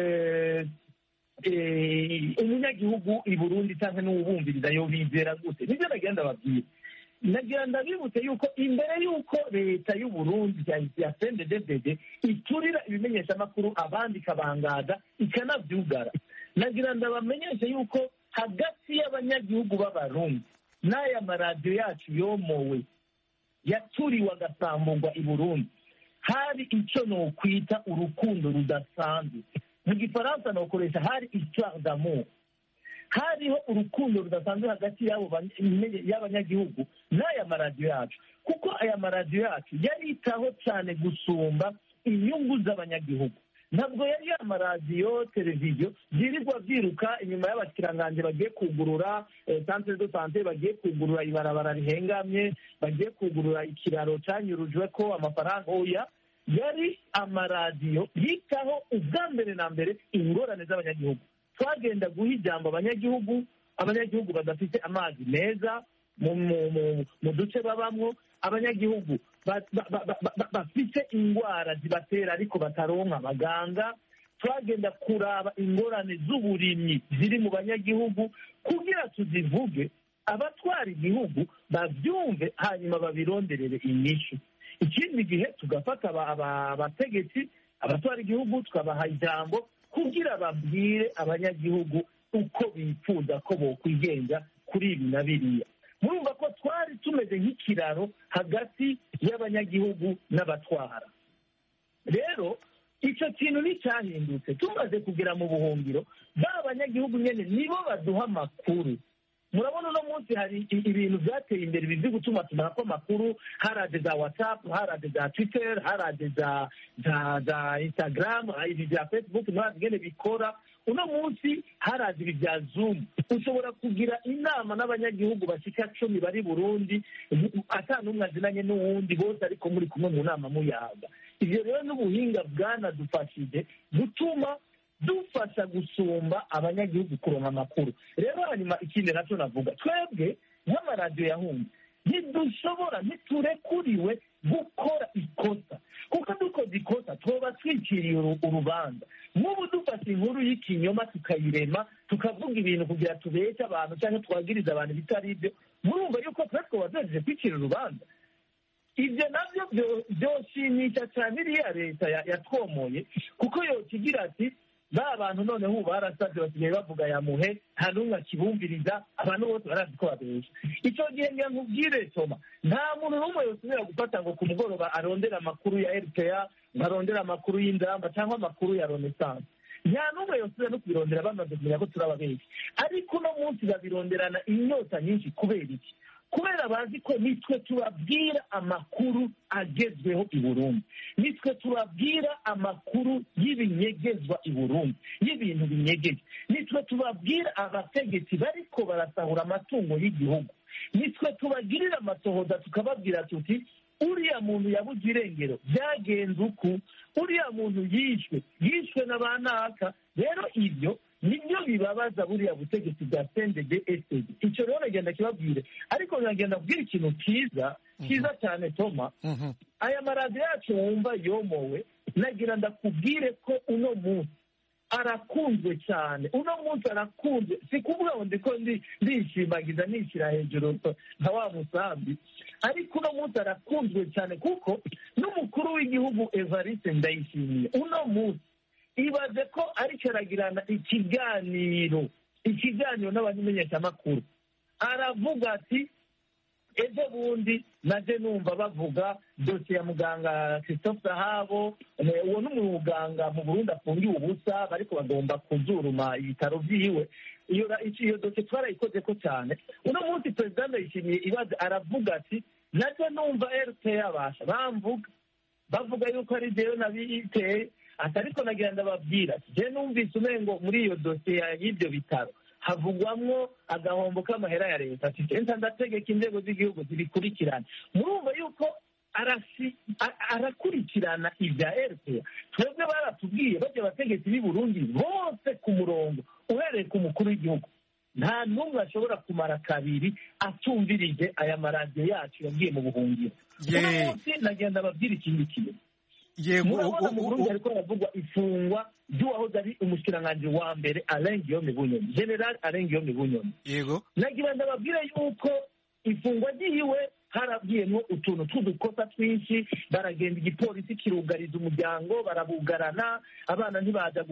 umunyagihugu i Burundi cyangwa n'uwubumviriza yo bizera gute nibyo nagenda babwira nagira ndabibutse yuko imbere y'uko leta y'u Burundi ya C N D D F D iturira ibimenyesha amakuru abandi ikabangaza ikanavyugara nagira ndabamenyeshe yuko hagati y'abanyagihugu b'abarundi n'aya maradiyo yacu yomowe yaturiwe agasambugwa i Burundi hari icyo nokwita urukundo rudasanzwe. Mu gifaransa nokoresha hari histoire d'amour. Hariho urukundo rudasanzwe hagati y'abanyagihugu n'aya maradiyo yacu, kuko aya maradiyo yacu yaritaho cyane gusumba inyungu z'abanyagihugu. Ntabwo yari ya maradiyo televiziyo byirirwa byiruka inyuma y'abakiranganje bagiye kugurura centre de santé, bagiye kugurura ibarabara rihengamye, bagiye kugurura ikiraro cyanyurujwe ko amafaranga. Oya, yari amaradiyo yitaho ubwa mbere na mbere ingorane z'abanyagihugu. Twagenda guha ijambo abanyagihugu, abanyagihugu badafite amazi meza mu duce babamwo, abanyagihugu bafite indwara zibatera ariko bataronka abaganga. Twagenda kuraba ingorane z'uburimyi ziri mu banyagihugu kugira tuzivuge, abatwara igihugu babyumve, hanyuma babironderere inyishu. Ikindi gihe tugafata abategetsi, abatwara igihugu, tukabaha ijambo kugira babwire abanyagihugu uko bifuza ko bokwigenza kuri ibi na biriya. Murumva ko twari tumeze nk'ikiraro hagati y'abanyagihugu n'abatwara. Rero icyo kintu nticyahindutse. Tumaze kugera mu buhungiro, ba banyagihugu nyine nibo baduha amakuru. Murabona uno munsi hari ibintu byateye imbere bizi gutuma tumara ko amakuru, haraje za WhatsApp, haraje za Twitter, haraje za za za Instagram, ibi bya Facebook n'abagene bikora. Uno munsi haraje ibi bya Zoom. Ushobora kugira inama n'abanyagihugu bashika cumi bari Burundi, atanumwe azinanye n'uwundi, bose ariko muri kumwe mu nama muyaga. Ibyo rero n'ubuhinga bwanadufashije gutuma dufasha gusumba abanyagihugu kuronka amakuru. Rero hanyuma ikindi nacyo navuga, twebwe nk'amaradiyo yahunze ntidushobora, ntiturekuriwe gukora ikosa, kuko dukoze ikosa twoba twiciriye urubanza. Nk'ubu dufashe inkuru y'ikinyoma tukayirema, tukavuga ibintu kugira tubeshye abantu cyangwa twagiriza abantu bitari ibyo, murumva yuko twe twoba tugejeje kwicira urubanza. Ibyo nabyo byoshimisha cyane iriya leta yatwomoye, kuko yokigira ati ba bantu noneho ubu barasabye basigaye bavuga yamuhe, nta n'umwe akibumviriza, abantu bose barazi ko babesha. Icyo gihe nkubwire Toma, nta muntu n'umwe yosubira gufata ngo ku mugoroba arondera amakuru ya R T A, arondera amakuru y'Indamba cyangwa amakuru ya Renaissance. Nta n'umwe yosubira no kubirondera bamaze kumenya ko turababeshya. Ariko uno munsi babironderana inyota nyinshi. Kubera iki? Kubera bazi ko nitwe tubabwira amakuru agezweho i Burundi, nitwe tubabwira amakuru y'ibinyegezwa i Burundi, y'ibintu binyegeje, nitwe tubabwira abategetsi bariko barasahura amatungo y'igihugu, nitwe tubagirira amatohoza tukababwira tuti uriya muntu yabuze irengero, byagenze uku, uriya muntu yishwe yishwe na banaka. Rero ibyo nibyo bibabaza buriya butegetsi bwa C N D D F D D. Icyo rero nagenda kibabwire, ariko nagenda kubwira ikintu cyiza cyiza cyane Toma. Aya maradiyo yacu wumva yomowe, nagira ndakubwire ko uno munsi arakunzwe cyane. Uno munsi arakunzwe, si kuvuga ngo ndiko ndishimagiza nishyira hejuru nka wa musambi, ariko uno munsi arakunzwe cyane kuko n'umukuru w'igihugu Evariste Ndayishimiye uno munsi ibaze ko ariko aragirana ikiganiro ikiganiro n'abamenyeshamakuru, aravuga ati ejo bundi naje numva bavuga dosiye ya muganga Christophe Sahabo, uwo ni umuganga mu Burundi afungiwe ubusa, bariko bagomba kuzuruma ibitaro vyiwe. Iyo iyo dosiye twarayikoze ko cyane. Uno munsi Perezida Ndayishimiye ibaze aravuga ati naje numva R T A basha bamvuga bavuga yuko ari jewe nabiteye, atariko nagira ndababwira je numvise umengo muri iyo dosiye y'ibyo bitaro havugwamwo agahombo k'amahera ya leta, ati nta ndategeka inzego z'igihugu zibikurikirana. Murumva yuko arasi arakurikirana ibya R T A. Twebwe baratubwiye bajya abategetsi b'i Burundi bose ku murongo uhereye ku mukuru w'igihugu, nta n'umwe ashobora kumara kabiri atumvirije aya maradiyo yacu yagiye mu buhungiro. Uno munsi nagenda babwira ikindi kintu. Murabona mu Burundi ariko haravugwa ifungwa ry'uwahoze ari umushikiranganji wa mbere Alain Guillaume Bunyoni, General Alain Guillaume Bunyoni. Yego, nagira ndababwira yuko ifungwa ryiwe harabwiyemo utuntu tw'udukosa twinshi, baragenda igipolisi kirugariza umuryango, barabugarana, abana ntibaza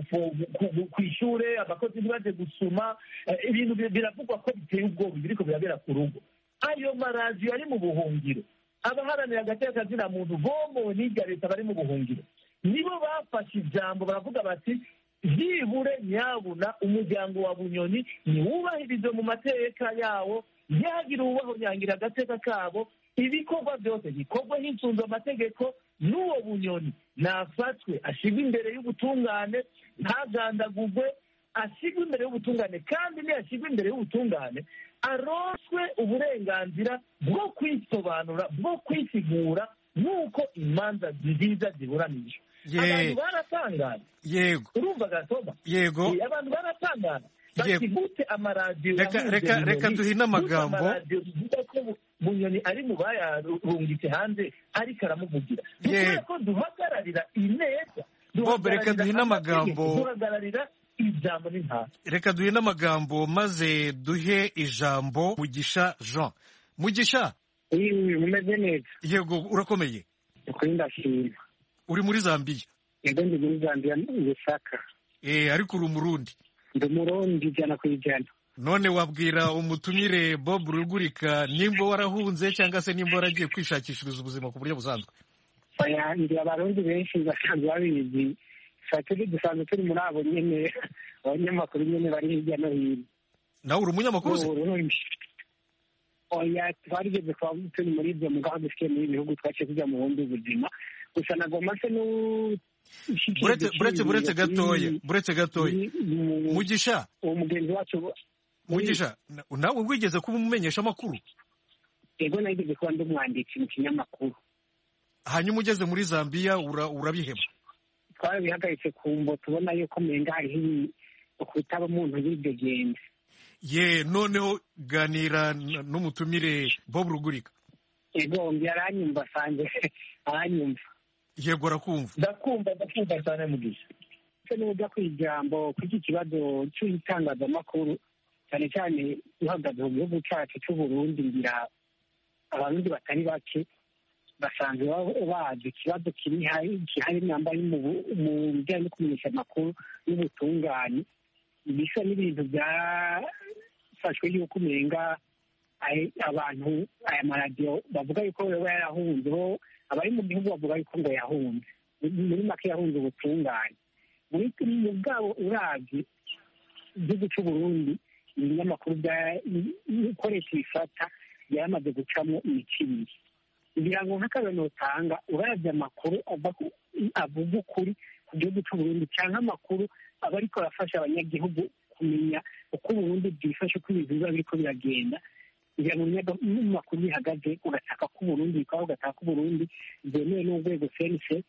ku ishure, abakozi ntibaje gusuma, ibintu biravugwa ko biteye ubwoba biriko birabera ku rugo. Ayo maradiyo ari mu buhungiro abaharanira agateka kazina muntu bomowe n'irya leta bari mu buhungiro nibo bafashe ijambo baravuga bati byibure nyabuna umuryango wa Bunyoni niwubahirize mu mateka yawo ntihagire uwubahonyangira agateka kabo ibikorwa byose bikorwa hisunzwe amategeko n'uwo Bunyoni nafatwe ashyirwe imbere y'ubutungane ntagandagurwe ashyirwe imbere y'ubutungane kandi niyashyirwe imbere y'ubutungane aroswe uburenganzira bwo kwisobanura bwo kwisigura nk'uko imanza nziza ziburanishwa abantu baratangaye yego urumva gatoba yego abantu baratangaye bati gute amaradiyo reka reka reka duhine amagambo amaradiyo bivuga ko Bunyoni ari mu bayarungitse hanze ariko aramuvugira dukwiye ko duhagararira ineza Bob reka duhine amagambo duhagararira ijambo n'intara reka duhine amagambo maze duhe ijambo Mugisha Jean Mugisha umeze neza yego urakomeye ukuri ndashima uri muri Zambia yego ndi muri Zambia Lusaka eh ariko uri umurundi ndi umurundi jana ku ijana none wabwira umutumire Bob Rugurika nimba warahunze cyangwa se nimba waragiye kwishakishiriza ubuzima ku buryo busanzwe oya ndi abarundi benshi basanzwe babizi saturi dusanzwe turi muri abo nyene abanyamakuru nyene bari hirya no hino nawe uri umunyamakuru se oya twarigeze kuba turi muri ibyo mugabo dufite muri ibihugu twaciye kujya mu bundi buzima gusa nagomba se no buretse buretse buretse gatoya buretse gatoya Mugisha uwo mugenzi wacu Mugisha nawe wigeze kuba umumenyesha amakuru yego nageze kuba ndi umwanditsi mu kinyamakuru hanyuma ugeze muri Zambia urabiheba twarabihagaritse ku mbo tubona yuko menga hariho ukutaba umuntu yidegembye ye noneho ganira n'umutumire Bob Rugurika yego yaranyumva sanze aranyumva yego arakumva ndakumva ndakumva cyane Mugisha se n'ujya kwijambo kuri iki kibazo cy'itangazamakuru cyane cyane uhagaze mu gihugu cyacu cy'u Burundi ngira abarundi batari bake basanzwe bazi ikibazo kiri gihari nyambaye mu bijyanye no kumenyesha amakuru n'ubutungane bisa n'ibintu byafashwe yuko umenga abantu aya maradiyo bavuga yuko yaba yarahunze bo abari mu gihugu bavuga yuko ngo yahunze muri make yahunze ubutungane muri mu bwabo uravye igihugu cy'u Burundi ibinyamakuru bikoresha ibifata byamaze gucamo imico ibiri kugira ngo nk'akarorero utanga uravye amakuru avuga ukuri ku gihugu cy'u Burundi cyangwa amakuru aba ariko arafasha abanyagihugu kumenya uko Burundi bwifashe uko ibintu biba biriko biragenda kugira ngo n'amakuru bihagaze ugataka ko Burundi bikaba ugataka ko Burundi byemewe n'urwego C N C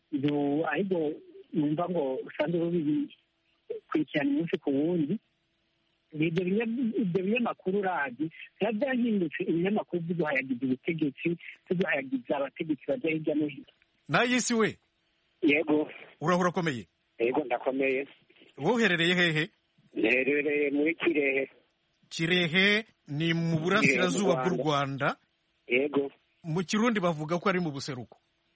ariko numva ngo usanzwe rubikurikirana umunsi ku wundi ibyo binyamakuru urazi biba byahindutse ibinyamakuru by'uduhayagiza ubutegetsi tuduhayagiza abategetsi bajya hirya no hino nayisi we yego urahura akomeye yego ndakomeye wowe uherereye hehe nerereye muri Kirehe Kirehe ni mu burasirazuba bw'u Rwanda yego mu Kirundi bavuga ko ari mu buseruko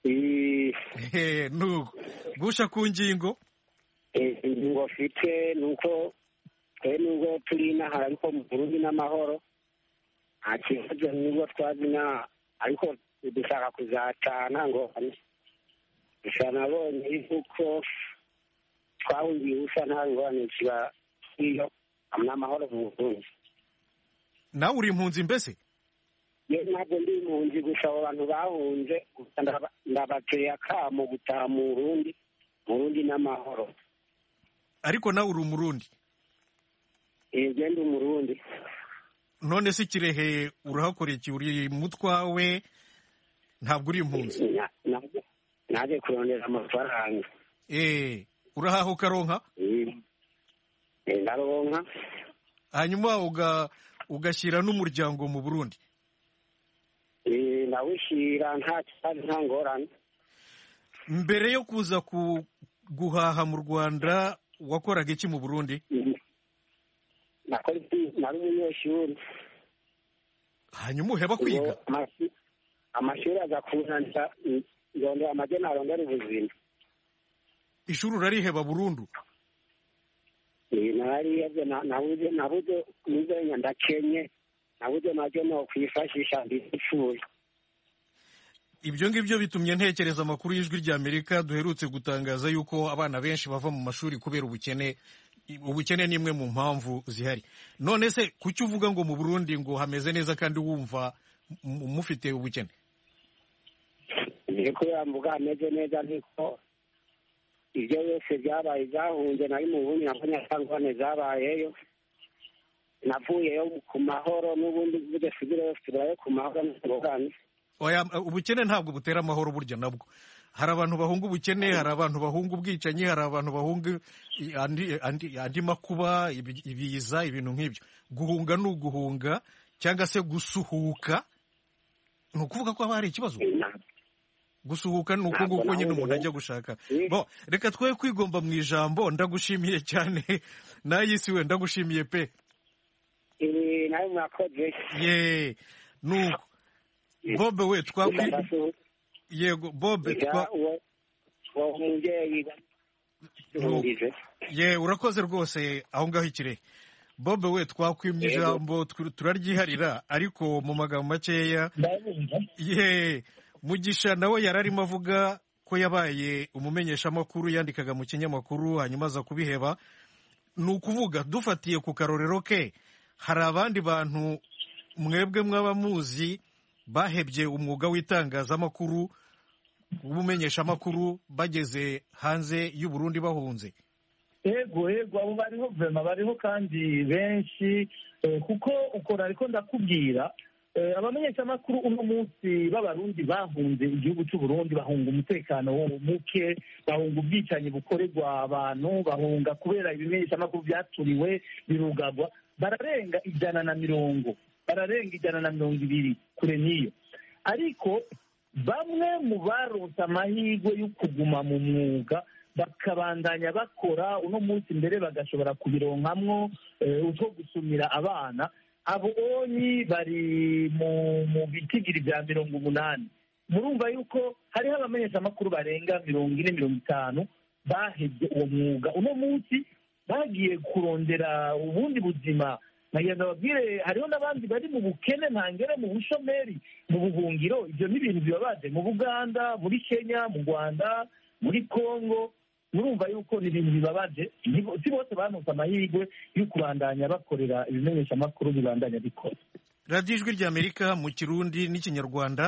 eh nuko gusha ku ngingo eh ingingo afite nuko twe nubwo turi inaha ariko mu Burundi n'amahoro nta kibazo nubwo twazina ariko dushaka kuzatana ngo gusa nabonye yuko twahungiye ubusa nta ngorane kiba iyo amahoro mu Burundi nawe uri impunzi mbese ntabwo ndi impunzi gusa abo bantu bahunze ndabateye akamo gutaha mu Burundi mu Burundi n'amahoro ariko nawe uri umurundi yego ndi umurundi none se Kirehe urahakoreye iki uri mutwawe ntabwo uri impunzi naje kurondera amafaranga eh urahaha ukaronka eh ndaronka hanyuma uga ugashyira n'umuryango mu Burundi eh nawishira nta kibazo nta ngorane mbere yo kuza ku guhaha mu Rwanda wakoraga iki mu Burundi nakora nari umunyeshuri hanyuma uheba kwiga amashuri aza kunanira ndondera amajyana arondera ubuzima ishuri urariheba burundu narihebye nabuze nabuze nizenya ndakenye nabuze najye no kwifashisha ndipfuye ibyo ngibyo bitumye ntekereza amakuru y'ijwi ry'Amerika duherutse gutangaza yuko abana benshi bava mu mashuri kubera ubukene. Ubukene ni imwe mu mpamvu zihari. None se kuki uvuga ngo mu Burundi ngo hameze neza kandi wumva mufite ubukene? Niko yambuga ameze neza niko ibyo byose byabaye byahunze nari mu Burundi n'abanyarwanda zabayeyo navuyeyo ku mahoro n'ubundi budasubirayo tubarayo ku mahoro n'ubugani. Oya, ubukene ntabwo butera amahoro burya nabwo. Hari abantu bahunga ubukene, hari abantu bahunga ubwicanyi, hari abantu bahunga andi, andi, andi makuba, ibiza, ibintu nk'ibyo. Guhunga ni uguhunga cyangwa se gusuhuka. Ni ukuvuga ko haba hari ikibazo. Gusuhuka ni uko nguko nyine umuntu ajya gushaka. Bo, reka twe kwigomba mu ijambo, ndagushimiye cyane. Nayisi we ndagushimiye pe. Eh, nayo mwakoze. Ye. Nuko. Bob we twakwi Yego Bob twa Ye urakoze rwose aho ngaho ikire. Bob we twakwimye ijambo turaryiharira ariko mu magambo makeya. Ye Mugisha nawe yararimo avuga ko yabaye umumenyesha makuru yandikaga mu kinyamakuru hanyuma aza kubiheba. Ni ukuvuga dufatiye ku karorero ke hari abandi bantu mwebwe mwabamuzi bahebye umwuga w'itangazamakuru w'ubumenyeshamakuru bageze hanze y'u Burundi bahunze. Ego ego abo bariho vema bariho kandi benshi kuko ukora ariko ndakubwira abamenyeshamakuru uno munsi b'abarundi bahunze igihugu cy'u Burundi bahunga umutekano muke, bahunga ubwicanyi bukorerwa abantu, bahunga kubera ibimenyeshamakuru byaturiwe birugagwa, bararenga ijana na mirongo bararenga ijana na mirongo ibiri kure n'iyo. Ariko bamwe mu baronse amahirwe yo kuguma mu mwuga bakabandanya bakora uno munsi mbere bagashobora kubironkamwo utwo gusumira abana, abo onyi bari mu bitigiri bya mirongo umunani. Murumva yuko hariho abamenyeshamakuru barenga mirongo ine mirongo itanu bahebye uwo mwuga uno munsi bagiye kurondera ubundi buzima. Nagenda babwire hariho n'abandi bari mu bukene ntangere mu bushomeri mu buhungiro. Ibyo ni ibintu bibabaje mu Buganda, muri Kenya, mu Rwanda, muri Kongo. Murumva yuko ni ibintu bibabaje, si bose baronse amahirwe yo kubandanya bakorera ibimenyeshamakuru bibandanya bikora. Radio Ijwi ry'Amerika mu Kirundi n'Ikinyarwanda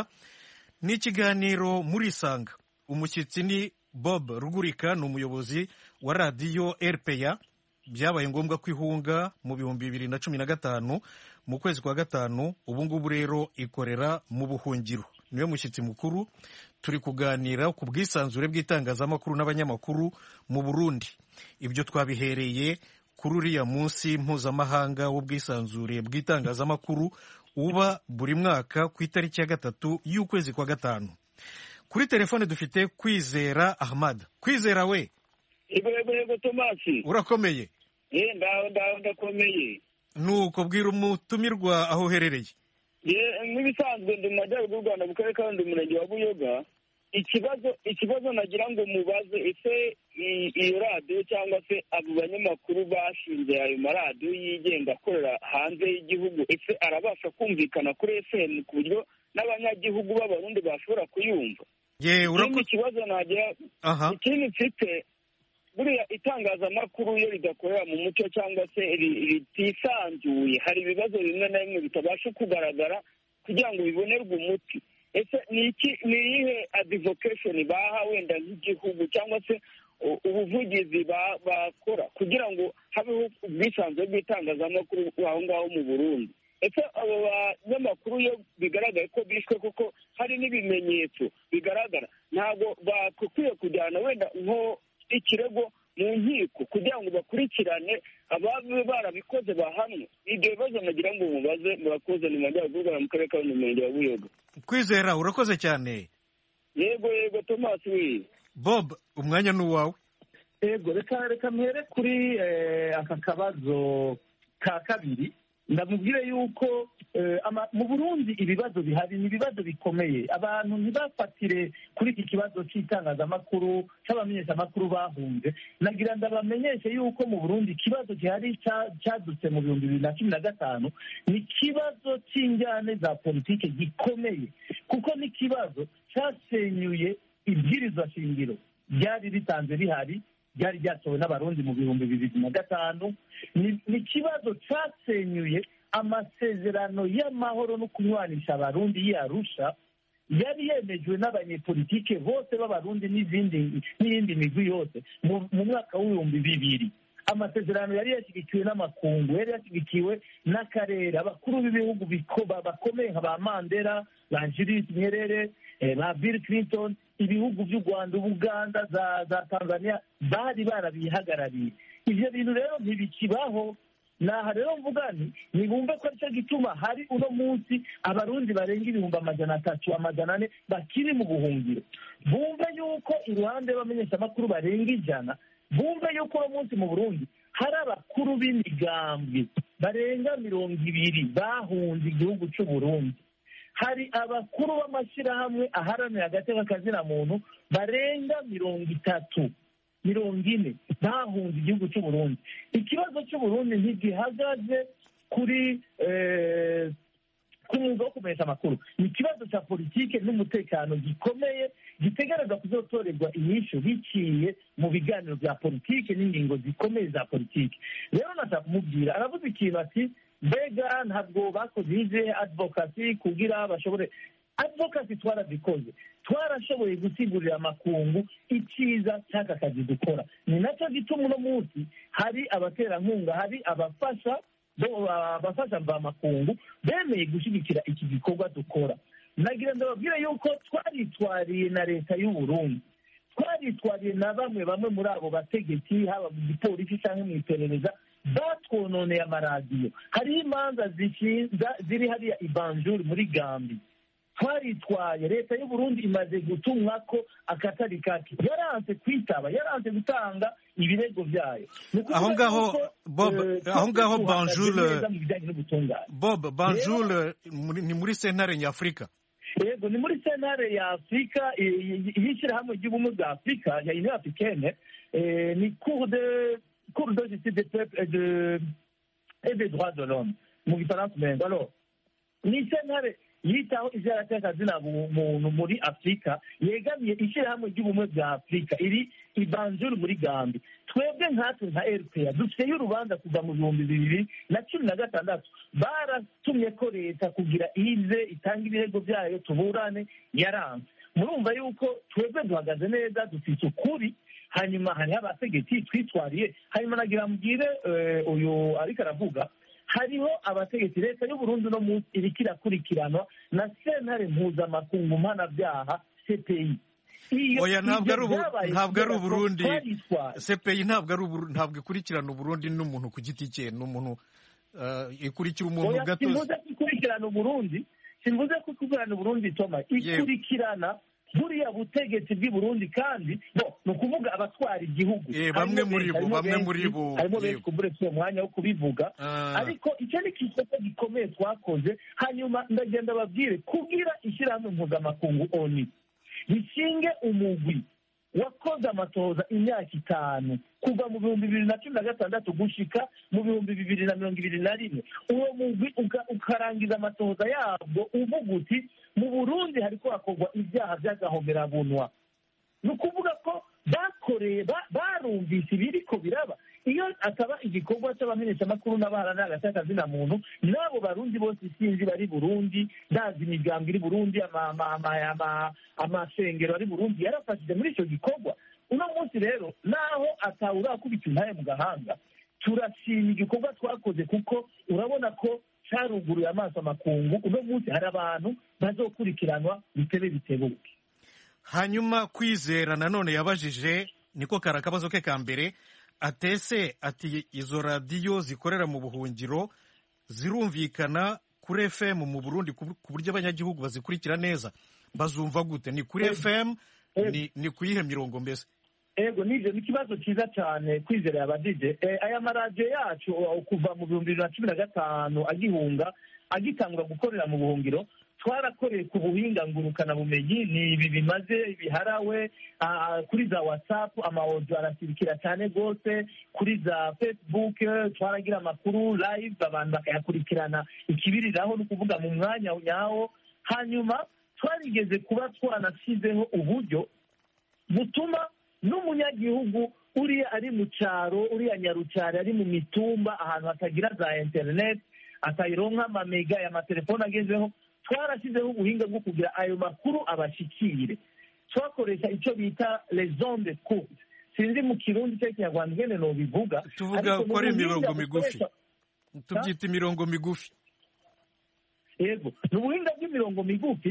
n'ikiganiro muri Sanga. Umushyitsi ni Bob Rugurika, ni umuyobozi wa radiyo R P A. Byabaye ngombwa kwihunga mu bihumbi bibiri na cumi na gatanu mu kwezi kwa gatanu. Ubu ngubu rero ikorera mu buhungiro, niwe mushyitsi mukuru. Turi kuganira ku bwisanzure bw'itangazamakuru n'abanyamakuru mu Burundi. Ibyo twabihereye kuri uriya munsi mpuzamahanga w'ubwisanzure bw'itangazamakuru uba buri mwaka ku itariki ya gatatu y'ukwezi kwa gatanu. Kuri telefone dufite Kwizera Ahmad. Kwizera we. Yego yego Tomasi. Urakomeye? Eh ndaho ndaho ndakomeye. Nuko bwira umutumirwa aho herereye. Ye nk'ibisanzwe ndi mu majyaruguru y'u Rwanda mu karere ka Ndumurenge wa Buyoga. Ikibazo ikibazo nagira ngo mubaze ese iyo radiyo cyangwa se abo banyamakuru bashinze ayo maradiyo yigenga akorera hanze y'igihugu, ese arabasha kumvikana kuri F M ku buryo n'abanyagihugu b'abarundi bashobora kuyumva? Ye urakoze. Ikibazo nagira ikindi mfite buriya itangazamakuru iyo ridakorera mu mucyo cyangwa se ritisanzuye hari ibibazo bimwe na bimwe bitabasha kugaragara kugira ngo bibonerwe umuti. Ese ni iki ni iyihe advocation baha wenda nk'igihugu cyangwa se ubuvugizi bakora kugira ngo habeho ubwisanzure bw'itangazamakuru aho ngaho mu Burundi? Ese abo banyamakuru iyo bigaragaye ko bishwe kuko hari n'ibimenyetso bigaragara, ntabwo bakwiye kujyana wenda nko ikirego mu nkiko kugira ngo bakurikirane ababe barabikoze bahamwe? Ibyo bibazo nagira ngo mubaze. Murakoze. Ni majyaruguru mu karere ka Ndumurenge wa Buyoga. Kwizera urakoze cyane. Yego yego Thomas we. Bob umwanya ni uwawe. Yego reka reka mpere kuri aka kabazo ka kabiri. Ndamubwire yuko mu Burundi ibibazo bihari ni ibibazo bikomeye. Abantu ntibafatire kuri iki kibazo cy'itangazamakuru cy'abamenyeshamakuru bahunze. Nagira ndabamenyeshe yuko mu Burundi ikibazo gihari cyadutse mu bihumbi bibiri na cumi na gatanu ni ikibazo cy'injyane za politike gikomeye, kuko ni ikibazo cyasenyuye ibwirizwa shingiro ryari ritanze rihari ryari ryatowe n'abarundi mu bihumbi bibiri na gatanu. ni ikibazo cyasenyuye amasezerano y'amahoro no kunywanisha abarundi y'Arusha yari yemejwe n'abanyepolitike bose b'abarundi n'izindi n'iyindi migwi yose mu mwaka w'ibihumbi bibiri. Amasezerano yari yashyigikiwe n'amakungu, yari yashyigikiwe n'akarere, abakuru b'ibihugu bakomeye nka ba Mandela, ba Julius Nyerere, ba Bill Clinton, ibihugu by'u Rwanda, Uganda, za za Tanzania bari barabihagarariye. Ivyo bintu rero ntibikibaho. Naha rero mvuga nti nibumve ko aricyo gituma hari uno munsi abarundi barenga ibihumbi amajana atatu amajana ane bakiri mu buhungiro. Bumve yuko iruhande y'abamenyeshamakuru barenga ijana, bumve yuko uno munsi mu Burundi hari abakuru b'imigambwe barenga mirongo ibiri bahunze igihugu cy'u Burundi. Hari abakuru b'amashyirahamwe aharanira agateka kazina muntu barenga mirongo itatu mirongo ine bahunze igihugu cy'u Burundi. Ikibazo cy'u Burundi ntigihagaze kuri ku mwuga wo kumenyesha amakuru, ni ikibazo cya politike n'umutekano gikomeye gitegereza kuzotorerwa inyishu biciye mu biganiro bya politike n'ingingo zikomeye za politike. Rero nashaka kumubwira, aravuze ikintu ati mbega ntabwo bakoze ize advocacy kugira bashobore. Advocacy twarazikoze, twarashoboye gusigurira amakungu icyiza cy'aka kazi dukora. Ni nacyo gituma uno munsi hari abaterankunga, hari abafasha abafasha mvamakungu bemeye gushyigikira iki gikorwa dukora. Nagira ndababwire yuko twaritwariye na leta y'u Burundi, twaritwariye na bamwe bamwe muri abo bategetsi, haba mu gipolisi cyangwa mu iperereza, batwononeye amaradiyo. Hariho imanza ziri hariya Ibanjuri muri Gambi, twaritwaye. Leta y'u Burundi imaze gutumwa ko akatari kake, yaranze kwitaba, yaranze gutanga ibirego byayo. aho ngaho Bob, aho ngaho Banjul Bob Banjul ni muri sentare nyafurika. Yego, ni muri sentare ya Afurika y'ishyirahamwe ry'ubumwe bwa Afurika ya Union Africaine. Ni cour de cour de justice des peuples et de et des droits de l'homme mu gifaransa. Alors ni sentare yitaho ivy'agateka kazina muntu muri Afurika, yegamiye ishyirahamwe ry'ubumwe bwa Afurika iri Ibanjuri muri Gambi. Twebwe nkatwe nka R P A dufiteyo urubanza kuva mu bihumbi bibiri na cumi na gatandatu. Baratumye ko leta kugira ize itanga ibirego byayo tuburane, yaranze. Murumva yuko twebwe duhagaze neza, dufite ukuri. Hanyuma hariho abategetsi twitwariye. Hanyuma nagira mbwire uyu ariko aravuga, hariho abategetsi, leta y'u Burundi no munsi iriko irakurikiranwa na sentare mpuzamakungu mpanabyaha C P I. Oya, ntabwo ari ntabwo ari Uburundi. C P I ntabwo ari Uburundi, ntabwo ikurikirana Uburundi n'umuntu ku giti cye, n'umuntu ikurikira umuntu gatozi. Simvuze ko ikurikirana Uburundi, simvuze ko ikurikirana Uburundi Toma, ikurikirana buriya butegetsi bw'i Burundi, kandi no ni ukuvuga abatwara igihugu. Bamwe muri bo bamwe muri bo harimo benshi kuburetse uwo mwanya wo kubivuga. Ariko icyo ni ikibazo gikomeye twakoze. Hanyuma ndagenda babwire kugira ishyirahamwe mpuzamakungu ONU bishinge umugwi wakoze amatoza imyaka itanu kuva mu bihumbi bibiri na cumi na gatandatu gushika mu bihumbi bibiri na mirongo ibiri na rimwe. Uwo mugwi ukarangiza amatoza yabwo uvuga uti mu Burundi hariko hakorwa ibyaha by'agahomerabunwa. Ni ukuvuga ko bakoreye barumvise ibiriko biraba. Iyo ataba igikorwa cy'abamenyeshamakuru n'abaharanira agateka kazina muntu, n'abo barundi bose sinzi bari Burundi, ndazi imigambi iri Burundi, amasengero ari Burundi yarafashije muri icyo gikorwa. Uno munsi rero naho atawurakubita intaye mu gahanga, turashima igikorwa twakoze kuko urabona ko cyaruguruye amaso amakungu. Uno munsi hari abantu bazokurikiranwa bitebe bitebuke. Hanyuma Kwizera nanone yabajije, niko kari akabazo ke ka mbere, atese ati izo radiyo zikorera mu buhungiro zirumvikana kuri F M mu Burundi ku buryo abanyagihugu bazikurikira neza, bazumva gute? Ni kuri F M ni ni kuyihe mirongo mbese? Ego, nivyo ni kibazo cyiza cyane Kwizera yabadije. E, aya maradiyo yacu kuva mu bihumbi bibiri na cumi na gatanu agihunga agitangura gukorera mu buhungiro, twarakoreye ku buhinga ngurukana bumenyi. Ni ibi bimaze biharawe kuri za WhatsApp, amaaudio arasirikira cyane rwose, kuri za Facebook twaragira amakuru live abantu bakayakurikirana ikibiriraho, no kuvuga mu mwanya nyawo. Hanyuma twarigeze kuba twanashyizeho uburyo butuma n'umunyagihugu uriya ari mu cyaro uriya nyarucyaro ari mu mitumba ahantu hatagira za interineti atayironka amamega y'amatelefone agezweho twarashyizeho ubuhinga bwo kugira ayo makuru abashyikire twakoresha icyo bita rezonde kupe sinzi mu kirundi cyangwa ikinyarwanda ingene nobivuga tuvuga ko ari imirongo migufi tubyita imirongo migufi yego ni ubuhinga bw'imirongo migufi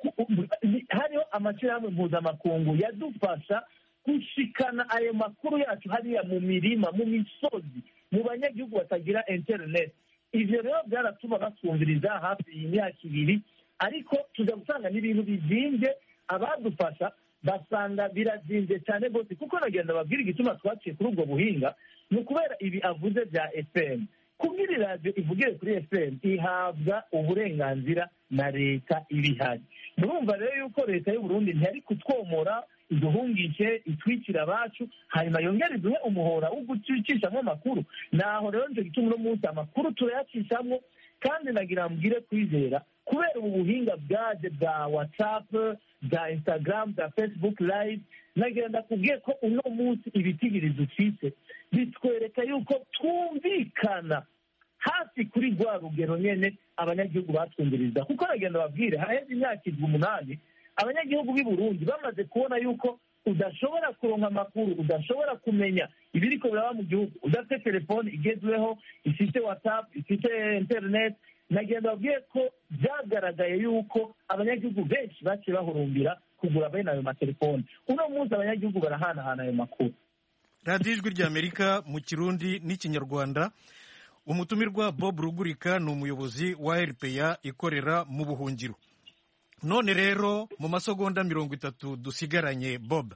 hariho amashyirahamwe mpuzamakungu yadufasha gushikana ayo makuru yacu hariya mu mirima mu misozi mu banyagihugu batagira interineti ivyo rero byaratuma batwumviriza hafi y'imyaka ibiri ariko tuza gusanga n'ibintu bizinze abadufasha basanga birazinze cyane rwose kuko nagenda babwira igituma twaciye kuri ubwo buhinga ni ukubera ibi avuze bya F M kubwira radiyo ivugire kuri F M ihabwa uburenganzira na leta ibihari murumva rero yuko leta y'u Burundi ntiyari kutwomora iduhungishe itwikira abacu hanyuma yongere iduhe umuhora wo gucishamo amakuru naho rero nje gituma uno munsi amakuru turayacishamo kandi nagira mbwire kwizera kubera ubu buhinga bwaje bwa WhatsApp bwa Instagram bwa Facebook live nagira ndakubwiye ko uno munsi ibitigiriza ufise bitwereka yuko twumvikana hafi kuri rwa rugero nyene abanyagihugu batwumviriza kuko nagenda babwire haheze imyaka igwa umunani abanyagihugu b'i Burundi bamaze kubona yuko udashobora kuronka amakuru udashobora kumenya ibiriko biraba mu gihugu udafite telefone igezweho ifite WhatsApp ifite internet nagenda babwiye ko byagaragaye yuko abanyagihugu benshi baciye bahurumbira kugura bene ayo matelefone uno munsi abanyagihugu barahanahana ayo makuru radiyo ijwi ry'Amerika mu kirundi n'ikinyarwanda umutumirwa Bob Rugurika ni umuyobozi wa R P A ikorera mu buhungiro none rero mu masegonda mirongo itatu dusigaranye Bob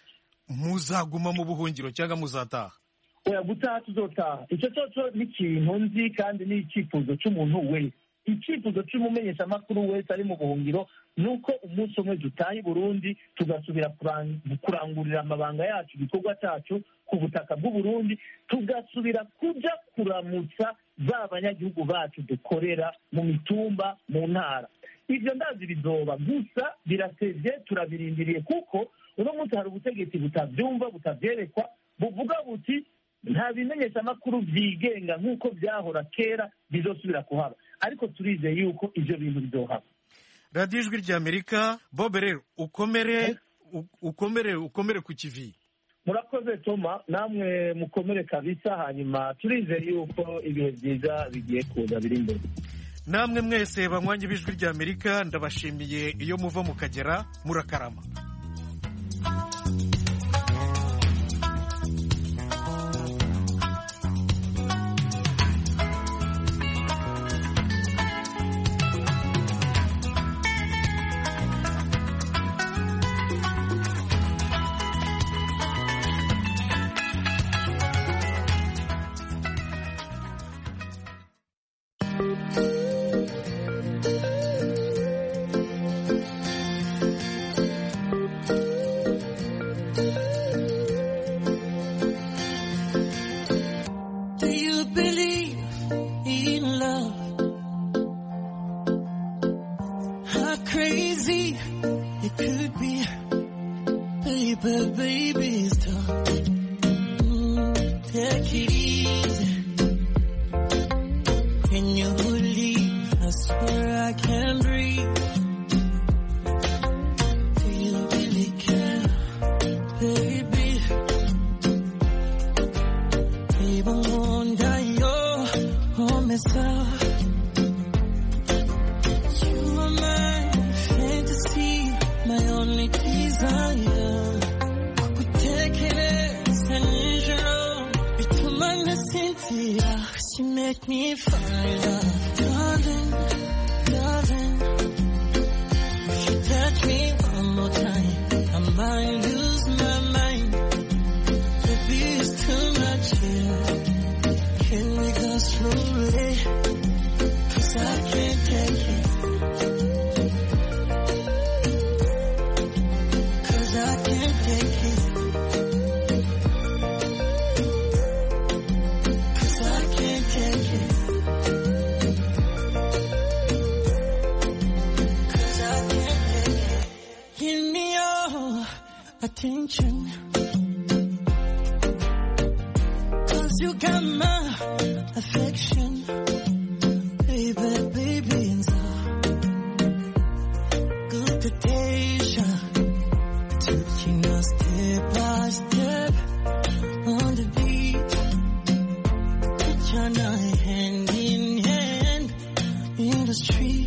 muzaguma mu buhungiro cyangwa muzataha oya gutaha tuzotaha icyo cyo ni ikintu nzi kandi ni icyifuzo cy'umuntu wese icyifuzo cy'umumenyeshamakuru wese ari mu buhungiro ni uko umunsi umwe dutaha i Burundi tugasubira kurangurira amabanga yacu igikorwa cyacu ku butaka bw'u Burundi tugasubira kuja kuramutsa ba banyagihugu bacu dukorera mu mitumba mu ntara ibyo ndazi bizoba gusa biratevye turabirindiriye kuko uno munsi hari ubutegetsi butabyumva butabyerekwa buvuga buti nta bimenyeshamakuru byigenga nk'uko byahora kera bizosubira kuhaba ariko turizeye yuko ivyo bintu bizohaba radiyo ijwi ry'Amerika Bob rero ukomere ukomere ukomere ku kivi murakoze Toma namwe mukomere kabisa hanyuma turizeye yuko ibihe byiza bigiye kuza biri imbere namwe mwese banywanyi b'ijwi ry'Amerika ndabashimiye iyo muva mukagera murakarama attention. Cause you got my affection. Baby, baby, and so good temptation. Taking us step by step on the beat. Put your night hand in hand in the street.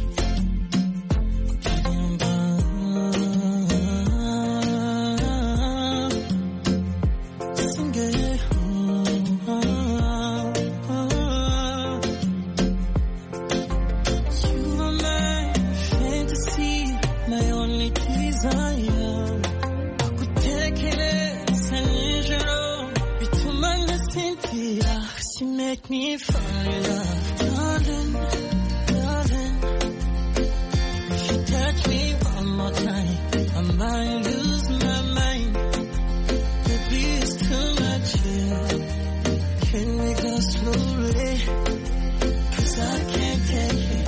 Make me fall in love, darling, darling. If you touch me one more time, I might lose my mind. Baby, it's too much here. Can we go slowly? Cause I can't take it.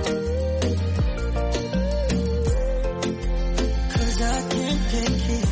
Cause I can't take it.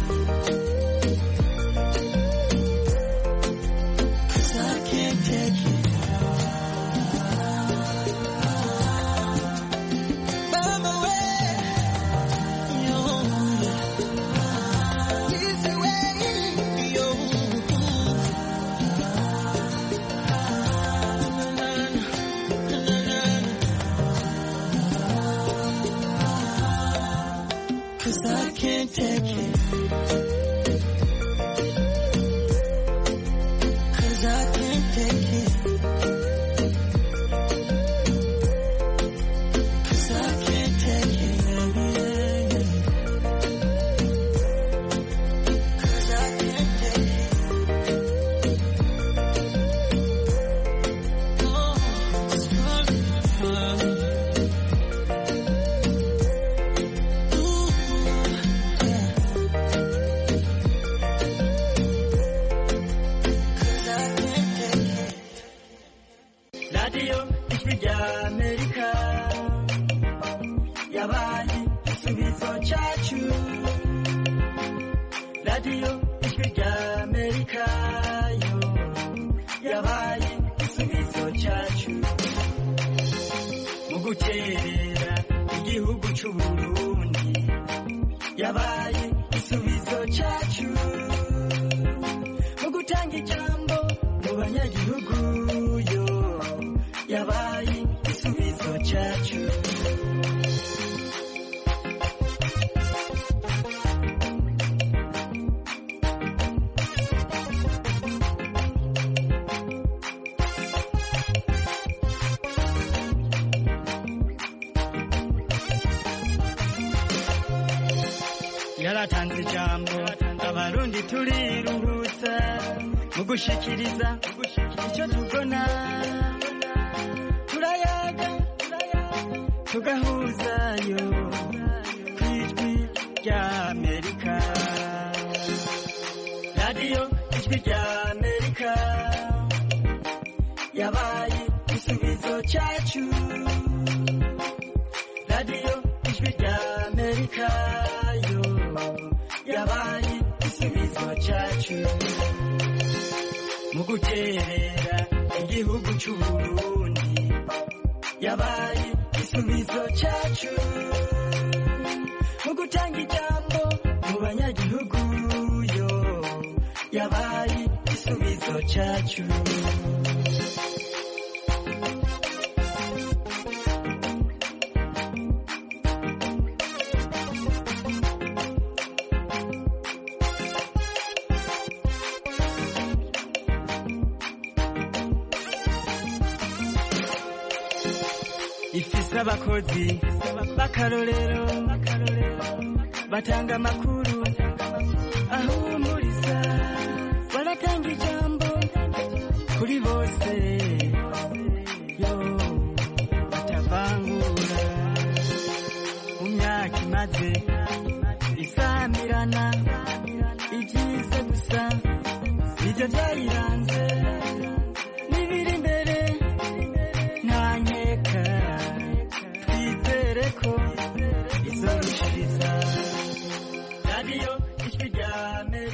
yaratanze ijambo abarundi turiruhutsa mu gushikiriza icyo tubona turayaga tugahuzayo kw'ijwi rya Amerika radiyo ijwi rya Amerika yabaye igisubizo cyacu radiyo ijwi rya Amerika yo yabaye igisubizo cyacu mu guterera igihugu cy'u Burundi yabaye igisubizo cyacu mu gutanga ijambo mu banyagihugu yo yabaye igisubizo cyacu. ifise abakozi b'akarorero batanga amakuru ahumuriza baratanga ijambo kuri bose yo batavangura mu myaka imaze isamirana ibyiza gusa nibyo byayiranze